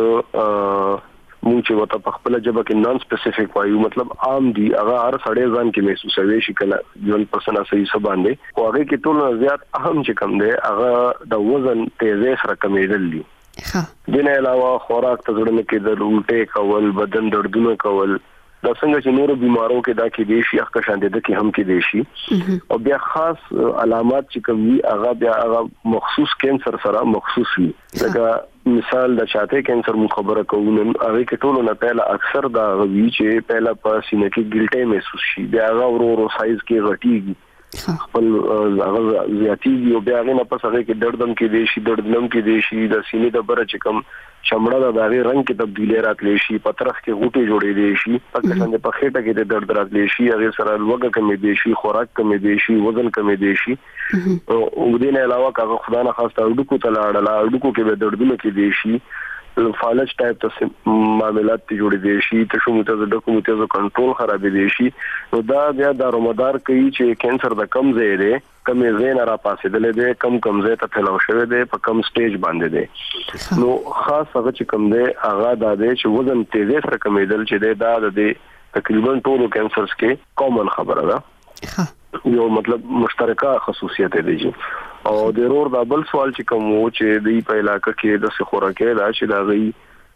مونږ چې وته په خپل جبه کې نان سپیسیفیک وایو مطلب عام دي هغه هر سړی ځان کې محسوسوي شي کله ځان پرسنه صحیح سباندې او هغه کې ټول زیات اهم چې کوم دی هغه د وزن تیزه سره کمیدل دي. ها دنه علاوه خوراک ته ځړنه کې د الټه کول بدن دردونه کول دا څنګه چې نور بیمارو کې دا کې دي شي هغه شان دي کې هم کې دي شي او بیا خاص علامات چې کوم دي هغه بیا هغه مخصوص کینسر سره مخصوص وي لکه مثال د شاته کینسر مخبره کوون هغه کې ټولو نه پهلا اکثر دا وی چې پهلا په سینې کې ګلټه محسوس شي بیا هغه ورو ورو سایز کې غټيږي خپل هغه زیاتیږي او بیا هغه نه پس هغه کې دردم کې دي شي دردنم کې دي شي د سینې د بره چې کوم چمړه د هغه رنگ کې تبدیلی راتلی شي پترخ کې غوټي جوړې دي شي پکې څنګه په خېټه کې د درد راتلی شي هغه سره لوګه کمې دي شي خوراک کمې دي شي وزن کمې دي شي او دې نه علاوه هغه خدای نه خاصه اډوکو ته لاړل اډوکو کې به دردونه کې دي شي فالج ټایپ ته معاملات ته جوړې دي شي ته شو متز د کومته کنټرول خراب دي شي نو دا بیا دارومدار کوي چې کینسر د کم ځای دی کمې ځای نه را پاسې دلې دی کم کم ځای ته پھیلاو شوی دی په کم سټیج باندې دی نو خاص هغه چې کم دی هغه د دې چې وزن تیزه سره کمیدل چې دی دا د تقریبا ټولو کینسرز کې کامن خبره ده یو مطلب مشترکه خصوصیت دی او د رور دا بل سوال چې کوم و چې د په علاقې کې د خوراکي دا چې دا غي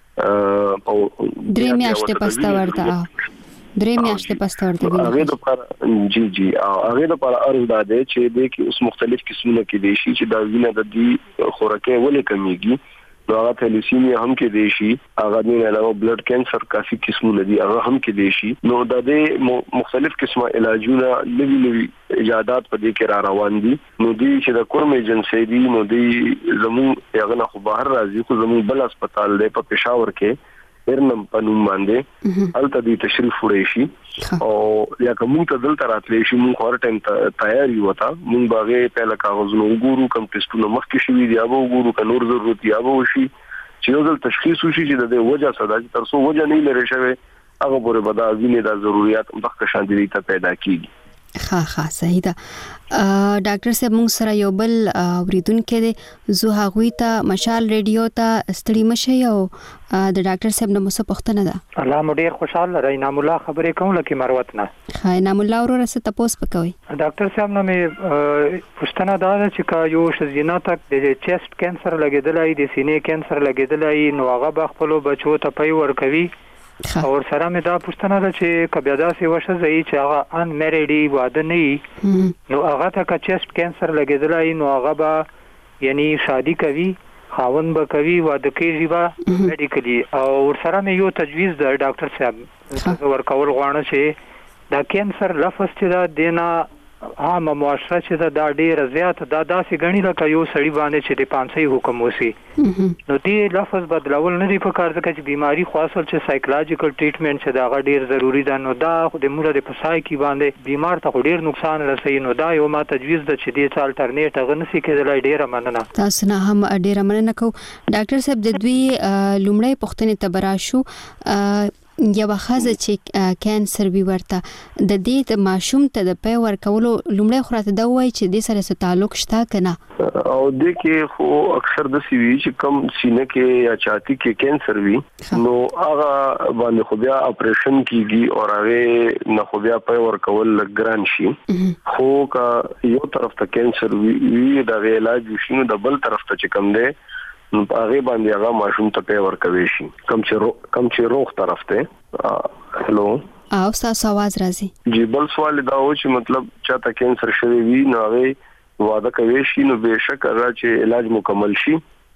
او درې میاشتې پسته ورته درې میاشتې پسته ورته هغه د پر جی جی هغه د پر ارز دا دی چې د کې اوس مختلف قسمونه کې دي شي چې دا وینه د دې خوراکي ولې کمیږي نو هغه تلیسیمیا هم کې دي شي هغه نه علاوه بلډ کینسر کافي قسمونه دي هغه هم کې دي شي نو د دې مختلف قسمه علاجونه لوي لوي ایجادات په دې کې را روان دي نو دي چې د کورم ایجنسی دي نو دي زمو هغه نه خو بهر راځي خو زمو بل هسپتال دی په پېښور کې ارنم پنوم باندې الته دي تشریف وړي شي او یا کوم ته دلته راتلی شي مون هر ټایم تیار یو تا مون باغې په لکه غوښنو وګورو کوم ټیسټونه مخکې شوي دي هغه وګورو که نور ضرورت دی هغه وشي چې یو ځل تشخیص وشي چې د وجه صدا چې تر څو وجه نه لري شوی هغه پورې به دا وینې د ضرورت مخکې شان دي ته پیدا کیږي. ها ها صحیح ده ډاکټر صاحب موږ سره یو بل اوریدونکو دی زه هغوی ته مشال ریډیو ته ستړي مشه او د ډاکټر صاحب نو څه پوښتنه ده الله ډیر خوشاله راي نام الله خبرې کوم لکه مروت نه ها نام الله ورور څه تاسو پکوي ډاکټر صاحب نو مې پوښتنه ده چې کا یو شزینه تک د چیست کینسر لګیدلای د سینې کینسر لګیدلای نو هغه به خپل بچو ته پي ور کوي او سره مې دا پوښتنه ده چې کبه دا سی وشه زئی چې هغه ان میریډي واده نه نو هغه ته چیست کینسر لګیدلای نو هغه به یعنی شادي کوي خاون به کوي واده کوي به میډیکلی او سره مې یو تجویز ده ډاکټر صاحب ورکول غواړم چې دا کینسر لفظ چې دا دینا عامه معاشره چې دا ډیره زیاته دا داسې غنی لکه یو سړی باندې چې د پانسي حکم وسی نو دې لفظ بدلول نه دی په کار ځکه چې بیماری خاصل چې سایکولوژیکل ټریټمنټ چې دا ډیر ضروری ده نو دا د موږ د پسای کی باندې بیمار ته ډیر نقصان رسي نو دا یو ما تجویز ده چې دې څال الټرنیټ غنسي کېدلای ډیره مننه تاسو نه هم ډیره مننه کو ډاکټر صاحب د دوی لومړی پوښتنې ته براشو یو خزه چې کانسر وی ورته د دې د ماشوم ته د پي ورکولو لومړی خراته دا وای چې د سره څه تعلق شته کنه او د کې خو اکثر د سی وی چې کم سینې کې یا چاتی کې کانسر وی نو هغه باندې خو بیا اپریشن کیږي او هغه نه خو بیا پي ورکول لګران شي خو کا یو طرف ته کانسر وی د علاج شنو د بل طرف ته چې کم دی نو هغه باندې هغه ماشوم ته پی ورکوي شي کم چې کم چې روغ طرف ته هلو او تاسو आवाज راځي جی بل سوال دا و چې مطلب چاته کانسر شوی وي نو هغه واده کوي شي نو به شک هغه چې علاج مکمل شي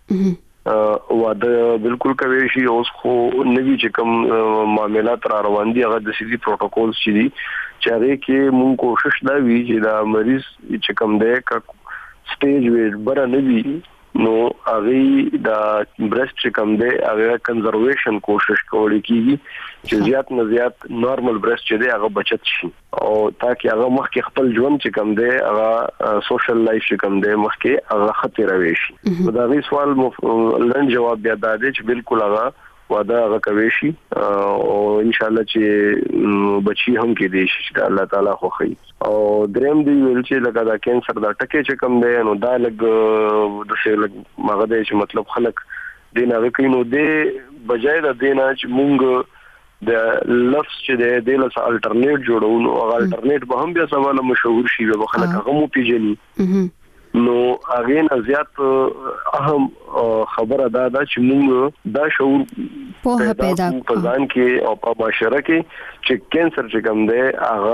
واده بالکل کوي شي اوس خو نوی چې کوم معاملات را روان دي هغه د سيدي پروتوکول شي دي چې هغه کې مونږ کوشش دا وی چې دا مریض چې کوم دی کا سټیج ویټ بره نه وي نو هغه دا برست چې کوم دی هغه کنزرویشن کوشش کوي کیږي چې زیات نه زیات نارمل برست چې دی هغه بچت شي او تاکي هغه مخکې خپل ژوند چې کوم دی هغه سوشل لایف چې کوم دی مخکې هغه خطر راوي شي دا غي سوال لن جواب بیا دا دی چې بالکل هغه واده هغه کوي شي او ان شاء الله چې بچي هم کې دي چې الله تعالی خو خي او دریم دی ویل چې لکه دا کانسر دا ټکي چې کم دی نو دا لګ د څه لګ ماغه دی چې مطلب خلک دینه وکینو دی بجای د دینه چې مونږ د لفظ چې دی د لس الټرنیټ جوړو نو هغه الټرنیټ به هم بیا سواله مشهور شي به خلک هغه مو پیژني نو هغه نه زیات اهم خبره دا ده چې موږ دا شعور په پیدا په ځان کې او په معاشره کې چې کانسر چې کوم دی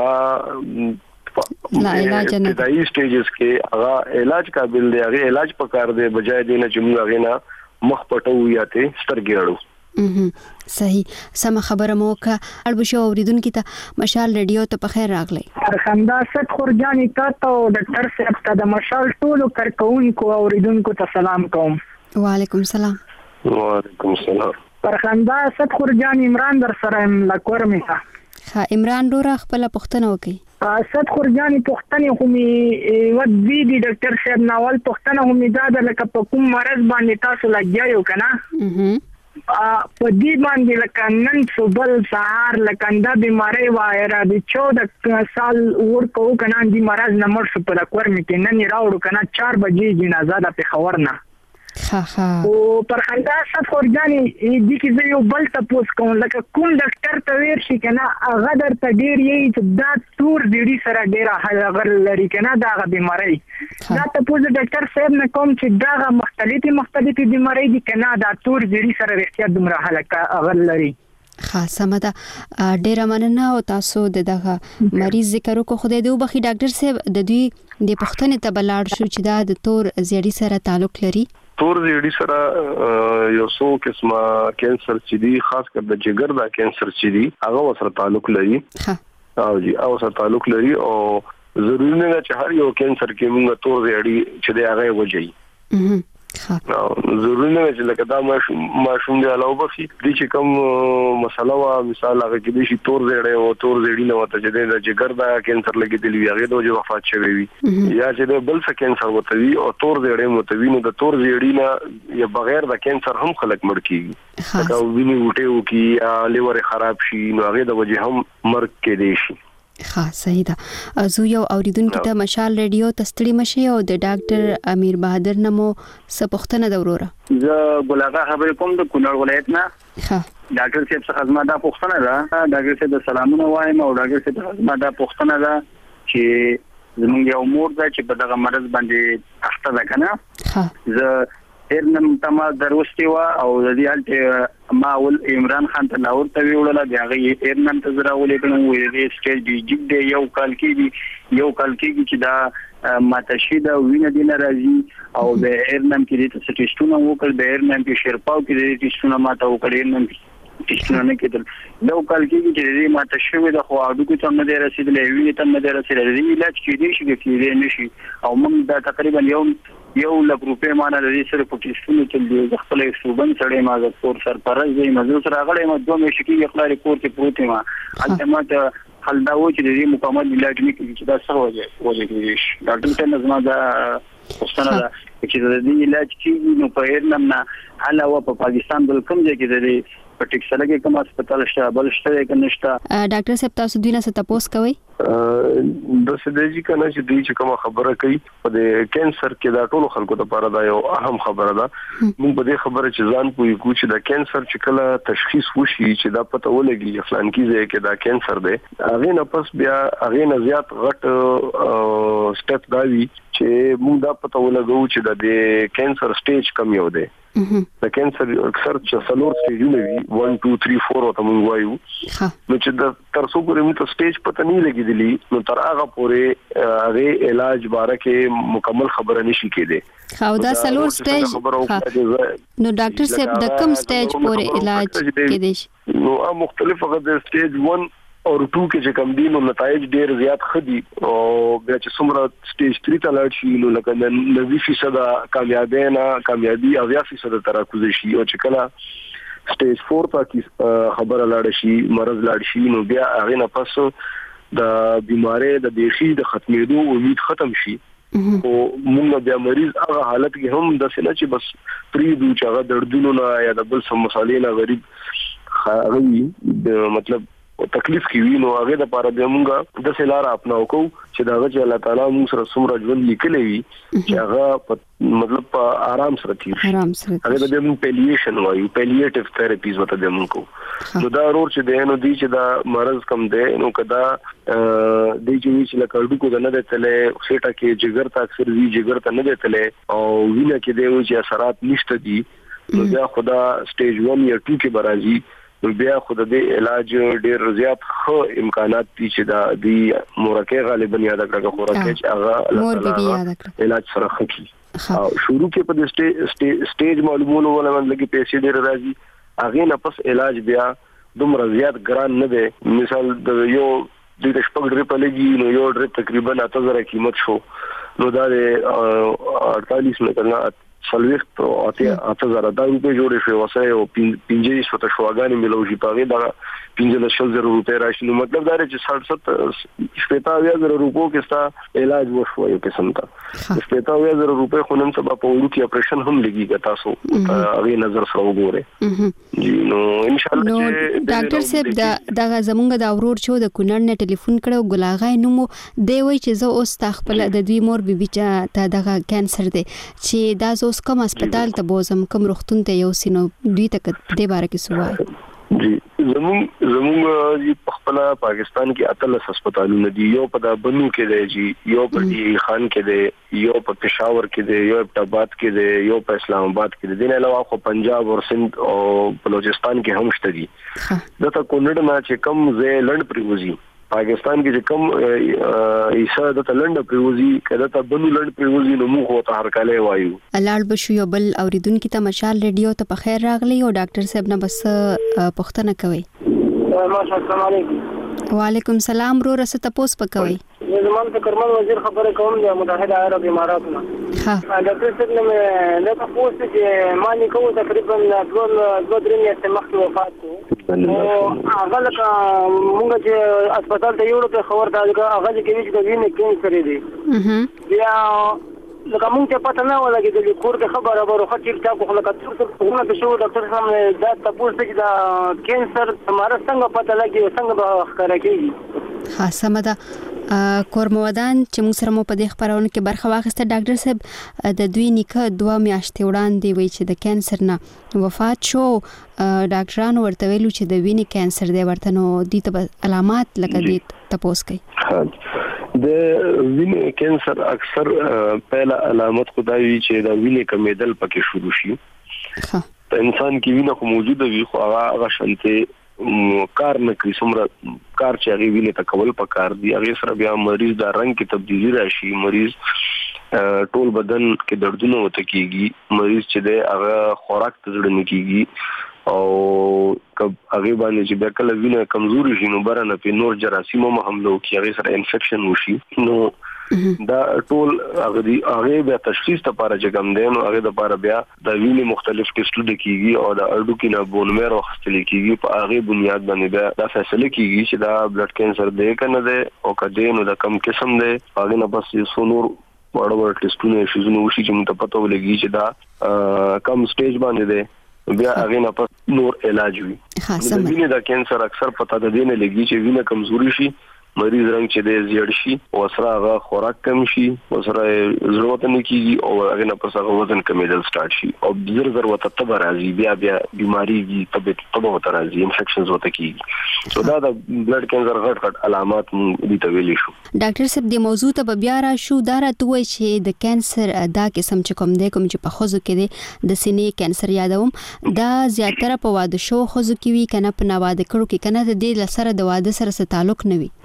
هغه لا علاج نه دای سټیجز کې هغه علاج قابل دی هغه علاج پکار دی بجای دی نه چې موږ هغه نه مخ پټو یا ته سترګې اړو صحیح سم خبره مو کا البشو اوریدونکو ته مشال ریډیو ته په خیر راغلی خندا ست خورجانی تاسو ډاکټر صاحب ته د مشال ټولو کارکونکو اوریدونکو ته سلام کوم وعلیکم السلام وعلیکم السلام پر خندا ست خورجانی عمران در سره لکور میخه ها عمران ډوره خپل پښتنه وکي ست خورجانی پښتنه همي ودی دی ډاکټر صاحب ناول پښتنه همي دا د لکه په کوم مرز باندې تاسو لګیاو کنه په دې باندې لکه نن صبح سهار لکه دا بیماری وایره د چودہ سال ورکو کنه دې مرز نه مر شو په کور می کې نن راوړو کنه چار بجې جنازه د پیښور نه ها ها او پر خندا ست خورجانی دې کې زه یو بل تاسو کوم لکه کوم ډاکټر ته ویر شي کنه هغه درته ډیر یی چې دا تور دیړي سره ډیره هغه لري کنه دا غ بیماری دا تاسو ډاکټر صاحب نه کوم چې دا مختلفي مختلفي بیماری دي کنه دا تور دیړي سره احتیاط دومره هلکه هغه لري خاصه ده ډیره مننه او تاسو دغه مریض ذکر کو خدای دې وبخي ډاکټر صاحب د دې د پښتنې ته بلاړ شو چې دا د تور زیړي سره تعلق لري تور زیړي سره یو څو قسمه کانسر چې دی خاص کر د جګر دا کانسر چې دی هغه سره تعلق لري او جی او سره تعلق لري او ضروري نه چې هر یو کانسر کې موږ تور زیړي چې دی هغه وجهي ضروري نه چې لکه دا ماشوم دی علاوه بخي دي چې کوم مسله وا مثال هغه کې دي چې تور زیړي او تور زیړي نه وته چې د جګر دا کانسر لګیدلی وي هغه د وجه وفات شوی وي یا چې د بل څه کانسر وته وي او تور زیړي وته وي نو د تور زیړي نه یا بغیر د کانسر هم خلک مړ کیږي دا ویني وټه وکي یا لیور خراب شي نو هغه د وجه هم مرګ کې دي شي ها صحیح ده زه یو اوریدونکو ته مشال ریډیو تستړي مشي او د ډاکټر امیر بهادر نمو سپختنه د وروره زه ګلاغه خبرې کوم د کونړ ولایت نه ها ډاکټر صاحب څخه زما دا پښتنه ده ډاکټر صاحب سلامونه وایم او ډاکټر صاحب زما دا پښتنه ده چې زمونږ یو مور ده چې په دغه مرض باندې اخته ده کنه ها زه هرنم تما دروستي وا او د دې حالت ما ول عمران خان ته لاور ته ویول بیا غي هرنم ته زرا ولې کنه وې دې سټیج دی جګ دی یو کال کې دی یو کال کې چې دا ماتشیدا وینه دینه راځي او د هرنم کې دې ټیسټونه وکړ د هرنم کې شیرپاو کې دې ټیسټونه ماته وکړ هرنم ټیسټونه نه کېدل نو کال کې چې ماته شوې د خو اډو کې تم نه رسیدلې وی ته نه رسیدلې علاج کې دي چې کې نشي او موږ دا تقریبا یو یو لک روپې مانه د دې سره په ټیسټونه کې د خپل سوبن سره ما د کور سرپرست دی مزو سره غړې ما دوه مې شکی خپل کور کې پروت ما البته حل دا و چې د دې مکمل علاج نه کیږي چې دا څه وجه وجه کیږي ډاکټر ته نظم دا پوښتنه ده چې د دې علاج کیږي نو په هر نمنه حل او په پاکستان بل کوم ځای کې د دې په ټیکسله کې کوم هسپتال شته بل شته کې نشته ډاکټر صاحب تاسو دوی نه څه تاسو کوي د سدېجی کنه چې دوی چې کوم خبره کوي په د کینسر کې دا ټول خلکو لپاره دا یو اهم خبره ده موږ په دې خبره چې ځان پوي کو چې دا کینسر چې کله تشخیص وشي چې دا پته ولګي فلان کې ځای کې دا کینسر دی هغه نه پس بیا هغه نه زیات غټ سټپ دا وی چې موږ دا پته ولګو چې د کینسر سټیج کم یو دی د کینسر اکثر چې سلور سټیجونه وي one two three four او تم وایو نو چې د تر څو پورې موږ سټیج پته نه لګیدلی نو تر هغه پورې هغه علاج باره کې مکمل خبره نشي کېده خو دا سلور سټیج نو ډاکټر صاحب د کوم سټیج پورې علاج کېدی نو مختلف هغه د سټیج one او two کې چې کم دي نو نتایج ډیر زیات خدي او بیا چې څومره سټیج three ته لاړ شي نو لکه نوي فیصد کامیابی نه کامیابی او یا فیصد تراکوز شي او چې کله سټیج four ته خبره لاړ شي مرض لاړ شي نو بیا هغه نه پس د بیماری د دیخي د ختمېدو امید ختم شي او موږ بیا مریض هغه حالت کې هم د سینې چې بس پریدو چې هغه دردونو نه یا د بل سم مصالې نه غریب خاغي مطلب تکلیف کی وی نو هغه د پاره به مونږه د سلار اپناو کو چې دا چې الله تعالی موږ سره څومره ژوند لیکلی وي چې هغه مطلب په آرام سره تیر آرام سره هغه د موږ پیلیشن وایو پیلیټیو تھراپیز وته د موږ کو نو دا ورور چې د نو دی چې دا مرز کم دی نو کدا د چې لکه اډو کو نه دتلې سیټه کې جګر تا اکثر وی جګر ته نه دتلې او وینه کې دی چې اثرات نشته دي نو بیا خدا سټیج one یا two کې برازي بیا خود دې علاج ډیر زیات خو امکانات دي چې دا دی مورکه غالبا یاد کړه خوراک چې هغه علاج سره خکې او شروع کې په دې سټیج معلومولو ولا باندې پیسې ډیر راځي هغه نه پس علاج بیا دومره زیات ګران نه دی مثال د یو د شپږ ډریپ لګي نو یو ډریپ تقریبا اته زره قیمت شو نو دا اړتالیس متره سلويخت او اته اته زره دا روپے جوړې شوی وسه او پنځه شپږ شواګانی ملوږي پاغه دا پنځه لس زره روپے راشي نو مطلب دا چې شپږ شپږ زره روپو کې ستا علاج وشو یو قسم ته شپږ زره روپے خو نن سبا په وړو کې اپریشن هم لګي تاسو هغه نظر سره وګوره جی نو ان شاء الله چې ډاکټر صاحب دا دا زمونږ د اورور شو د کونړ نه ټلیفون کړو ګلاغای نو دی وای چې زه اوس تخپل د دوی مور بیبي چې تا دغه کانسر دی چې دا اوس کوم هسپتال ته بوزم کوم روغتون ته یو سينو دوی ته د باره کې سوال جی زمون زمون په خپل پاکستان کې اتلس هسپتالونه دي یو په بنو کې دی جی یو په دی خان کې دی یو په پېښور کې دی یو په آباد کې دی یو په اسلام آباد کې دی نه علاوه خو پنجاب او سند او بلوچستان کې هم شته دي دته کونډ نه چې کم زې لړ پریوزي پاکستان کې چې کوم ایسا د تلند پریوزي کله ته بنو لند پریوزي نو موږ ته هر کله وایو الاړ بشو یو بل اوریدونکو ته مشال ریډیو ته په خیر راغلی او ډاکټر صاحب نه بس پوښتنه کوي السلام علیکم وعلیکم السلام رو رسه تاسو پکوي زمان فکرمن وزیر خبره کوم د متحده عرب اماراتونو ها ډاکټر صاحب نه نه تاسو چې مانی کوو تقریبا ځون دوه درې میاشتې مخکې وفات شو او هغه لکه موږ چې هسپتال ته یوړو په خبر دا هغه چې کوي چې د وینې کینسر دی بیا لکه موږ ته پته نه ولګي د کور د خبره ورو خطر تا خو لکه څه څه په شو ډاکټر صاحب دا تاسو چې دا کینسر سماره څنګه پته لګي څنګه به ښکارا کیږي ها سمدا کورمودان چې موږ سره مو په دې خبرونه کې برخه واخیسته ډاکټر صاحب د دوی نیکه دوه میاشتې وړاندې وی چې د کانسر نه وفات شو ډاکټرانو ورته ویلو چې د وینې کانسر دی ورته نو دي ته علامات لکه دې تاسو کوي د وینې کانسر اکثر پهلا علامت خدای چې د وینې کمیدل پکې شروع شي ها انسان کې وینه خو موجوده وي خو هغه شانته کار نه کوي څومره کار چې هغه ویني ته کول پکار دی هغه سره بیا مریض دا رنگ کې تبدیلی راشي مریض ټول بدن کې دردونه وته کیږي مریض چې د هغه خوراک ته ځړنه کیږي او کب هغه باندې چې بیا کله وینه کمزوري شي نو برنه په نور جراثیمو حمله کوي هغه سره انفیکشن وشي نو دا ټول هغه دی هغه بیا تشخیص لپاره چې کوم دی نو هغه لپاره بیا د وینې مختلف ټیسټونه کیږي او د اړو کې نه بون میرو خستل کیږي په هغه بنیاد باندې بیا دا فیصله کیږي چې دا بلډ کینسر دی کنه دی او کله نو د کم قسم دی هغه نه بس یو نور وړ وړ ټیسټونه شي نو شي چې موږ ته پته ولګي چې دا کم سټیج باندې دی بیا هغه نه پس نور علاج وي د وینې د کینسر اکثر پته د دې نه لګي چې وینه کمزوري شي مریض رنګ چې د زیړ شي او سره هغه خوراک کم شي او سره ضرورت نه کیږي او هغه نه پس هغه وزن کمیدل سٹارټ شي او زر زر وته تب راځي بیا بیا بیماری دي طبيعت تب وته راځي انفیکشنز وته کیږي سو دا د بلډ کینسر غټ غټ علامات دي ته ویلي شو ډاکټر صاحب د موضوع ته بیا را شو دا راته وایي چې د کینسر دا قسم چې کوم دی کوم چې په خوځو کې دی د سینې کینسر یادوم دا زیاتره په واده شو خوځو کې وی کنه په نواده کړو کې کنه د دې لسره د واده سره څه تعلق نه وي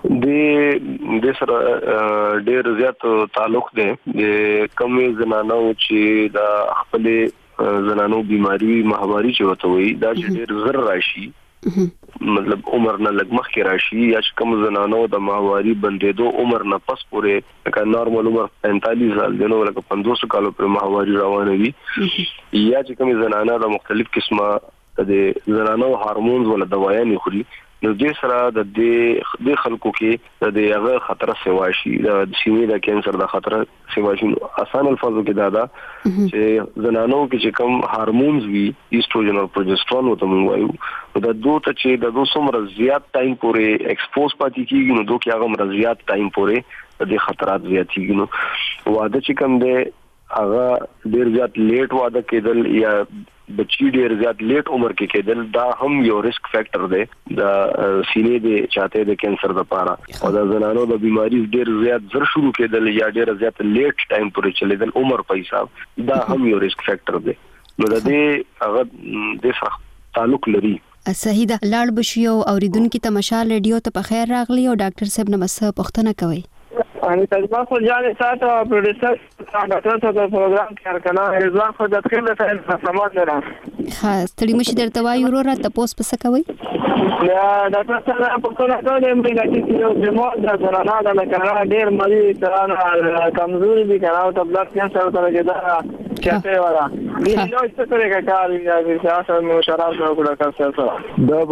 د د سره ډېر زیات تعلق دی د کم زنانو چې د خپل زنانو بیماری ماهواري چې وته وي دا چې ډېر زر راشي مطلب عمر نه لګ مخ کې راشي یا چې کم زنانو د ماهواري بندېدو عمر نه پس پورې لکه نارمل عمر پینتالیس سال دی نو لکه پنځوس کالو پر ماهواري روانه وي یا چې کم زنانه د مختلف قسمه د زنانو هورمونز ولا دوايانې خوري نو دې سره د دې د خلکو کې د هغه خطر سیوا شي د سینې د کینسر د خطر سیوا شي آسان الفاظو کې دا دا چې زنانو کې چې کوم هورمونز وي ایستروجن او پروجسترون وته موږ وایو دا دوه ته چې د دوه سمره زیات ټایم پورې ایکسپوز پاتې کیږي نو دوه کې هغه مر زیات ټایم پورې د خطرات زیات کیږي نو واده چې کوم دی هغه ډیر زیات لیټ واده کېدل یا بچی ډیر زیات لیټ عمر کې کېدل دا هم یو ریسک فیکٹر دی د سینې د چاته د کینسر لپاره او د زنانو د بیماری ډیر زیات زر شروع کېدل یا ډیر زیات لیټ ټایم پورې چلیدل عمر په حساب دا هم یو ریسک فیکٹر دی نو د دې هغه د سره تعلق لري صحیح ده لاړ بشیو اوریدونکو ته مشال ریډیو ته په خیر راغلی او ډاکټر صاحب نه مسه پښتنه کوي अनि तजमा को जाने साथ प्रोड्यूसर डॉक्टर साहब प्रोग्राम کار کنه رضوان خو د خپل ته سمات نه را ها ستړي مشي درته وایو وروره تاسو پس کوي یا ډاکټر صاحب په ټول ټول امریکا کې یو دماغ د زرانا د لکه ډیر مریض ترانه کمزوري دي کنه او بلډ کینسر ته کېدا چاته ولا دې نو څه طریقه کار دی چې نو شراب نو کړه کار سره دا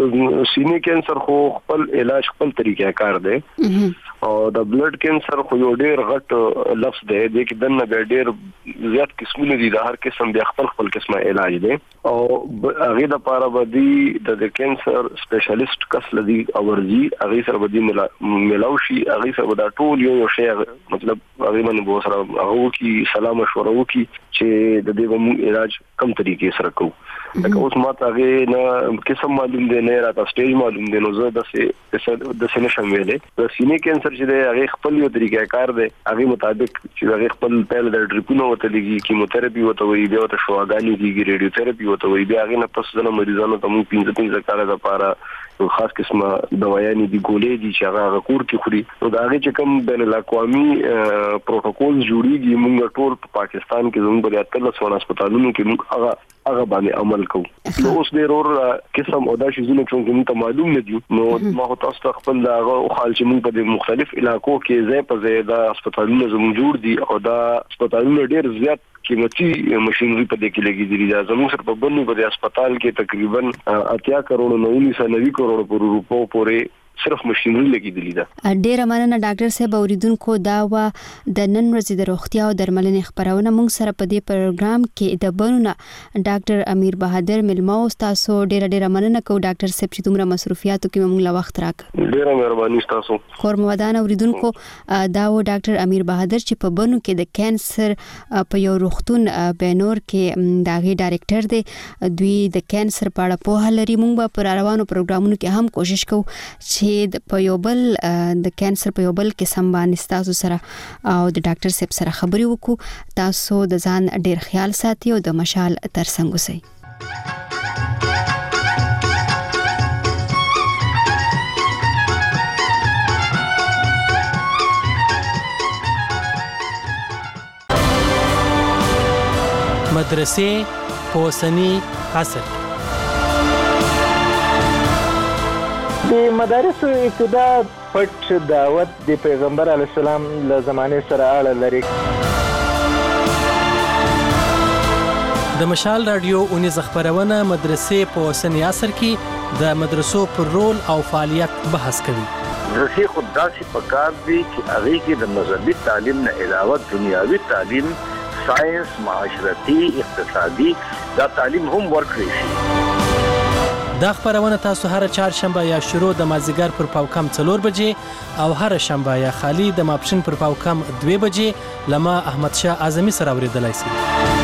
سینې کینسر خو خپل علاج خپل طریقه کار دی او د بلډ کینسر خو یو ډیر غټ لفظ دی د کې دنه ډیر زیات قسمونه دي د هر قسم بیا خپل خپل قسمه علاج دی او هغه د لپاره بدی د کینسر سپیشلیست کس لدی اورځي هغه سره بدی ملاوشي هغه سره دا ټول یو شی مطلب هغه باندې به سره هغه کی سلام مشوره وکي چې د دې کوم علاج کم طریقې سره کوو لکه اوس ماته هغه نه قسم معلوم دی نه راته سټیج معلوم دی نو زه د څه د څه نشم ویلې د سینې کینسر چې دی هغه خپل یو طریقې کار دی هغه مطابق چې هغه خپل پهل د ډریپونو وته لګي کیموتراپي وته وي بیا ته شواګانی دیږي ریډیوتراپي وته وي بیا هغه نه پس د مریضانو ته مو پنځه پنځه کاله لپاره خاص قسمه دوايانې دي ګولې دي چې هغه کور کې خوري نو دا هغه چې کوم بین الاقوامي پروتوکول جوړیږي موږ ټول په پاکستان کې زموږ په اتلس ون هسپتالونو کې موږ هغه هغه باندې عمل کوو نو اوس ډېر اور قسم او دا شي زونه چې موږ ته معلوم نه دي نو ما هو تاسو ته خپل دا خال چې موږ په مختلف علاقو کې ځای په ځای دا هسپتالونه زموږ جوړ دي او دا هسپتالونه ډېر زیات قیمتي ماشينري په دې کې لګېدلې ده زموږ سره په بنو په هسپتال کې تقریبا اتیا کروڑ نو نوي کروڑ روپو پورې صرف ماشينري لګېدلې ده ډېر مننه ډاکټر صاحب اوریدونکو دا و د نن ورځې د روغتیا او درملنې خبرونه موږ سره په دې پروګرام کې د بنونه ډاکټر امیر بهادر ملما او تاسو ډېر ډېر مننه کوم ډاکټر صاحب چې دومره مصروفیاتو کې موږ له وخت راکړ ډېر مهرباني تاسو خور مودان اوریدونکو دا و ډاکټر امیر بهادر چې په بنو کې د کینسر په یو روغتون بینور کې داغي ډایریکټر دی دوی د کینسر په اړه په هلري موږ په روانو پروګرامونو کې هم کوشش کوو چې د په یو بل د کینسر په یو بل قسم باندې تاسو سره او د ډاکټر صاحب سره خبرې وکړو تاسو د ځان ډیر خیال ساتي او د مشال ترڅنګ اوسئ مدرسې په اوسني عصر د مدارس ابتدا پټ دعوت د پیغمبر علیه السلام له زمانې سره اړه لري. د مشال رادیو اونیز خبرونه مدرسې په اوسنی عصر کې د مدرسو پر رول او فعالیت بحث کوي. مدرسې خود داسې پکار دي چې هغې کې د مذهبي تعلیم نه علاوه دنیاوي تعلیم، ساينس، معاشرتي، اقتصادي دا تعلیم هم ورکړي شي. دا خبرونه تاسو هر چهارشنبه یا شروع د مازیګر پر پاوکم څلور بجې او هر شنبه یا خالی د ماپښین پر پاوکم دوه بجې لما احمد شاه اعظمي سره اوریدلای شئ.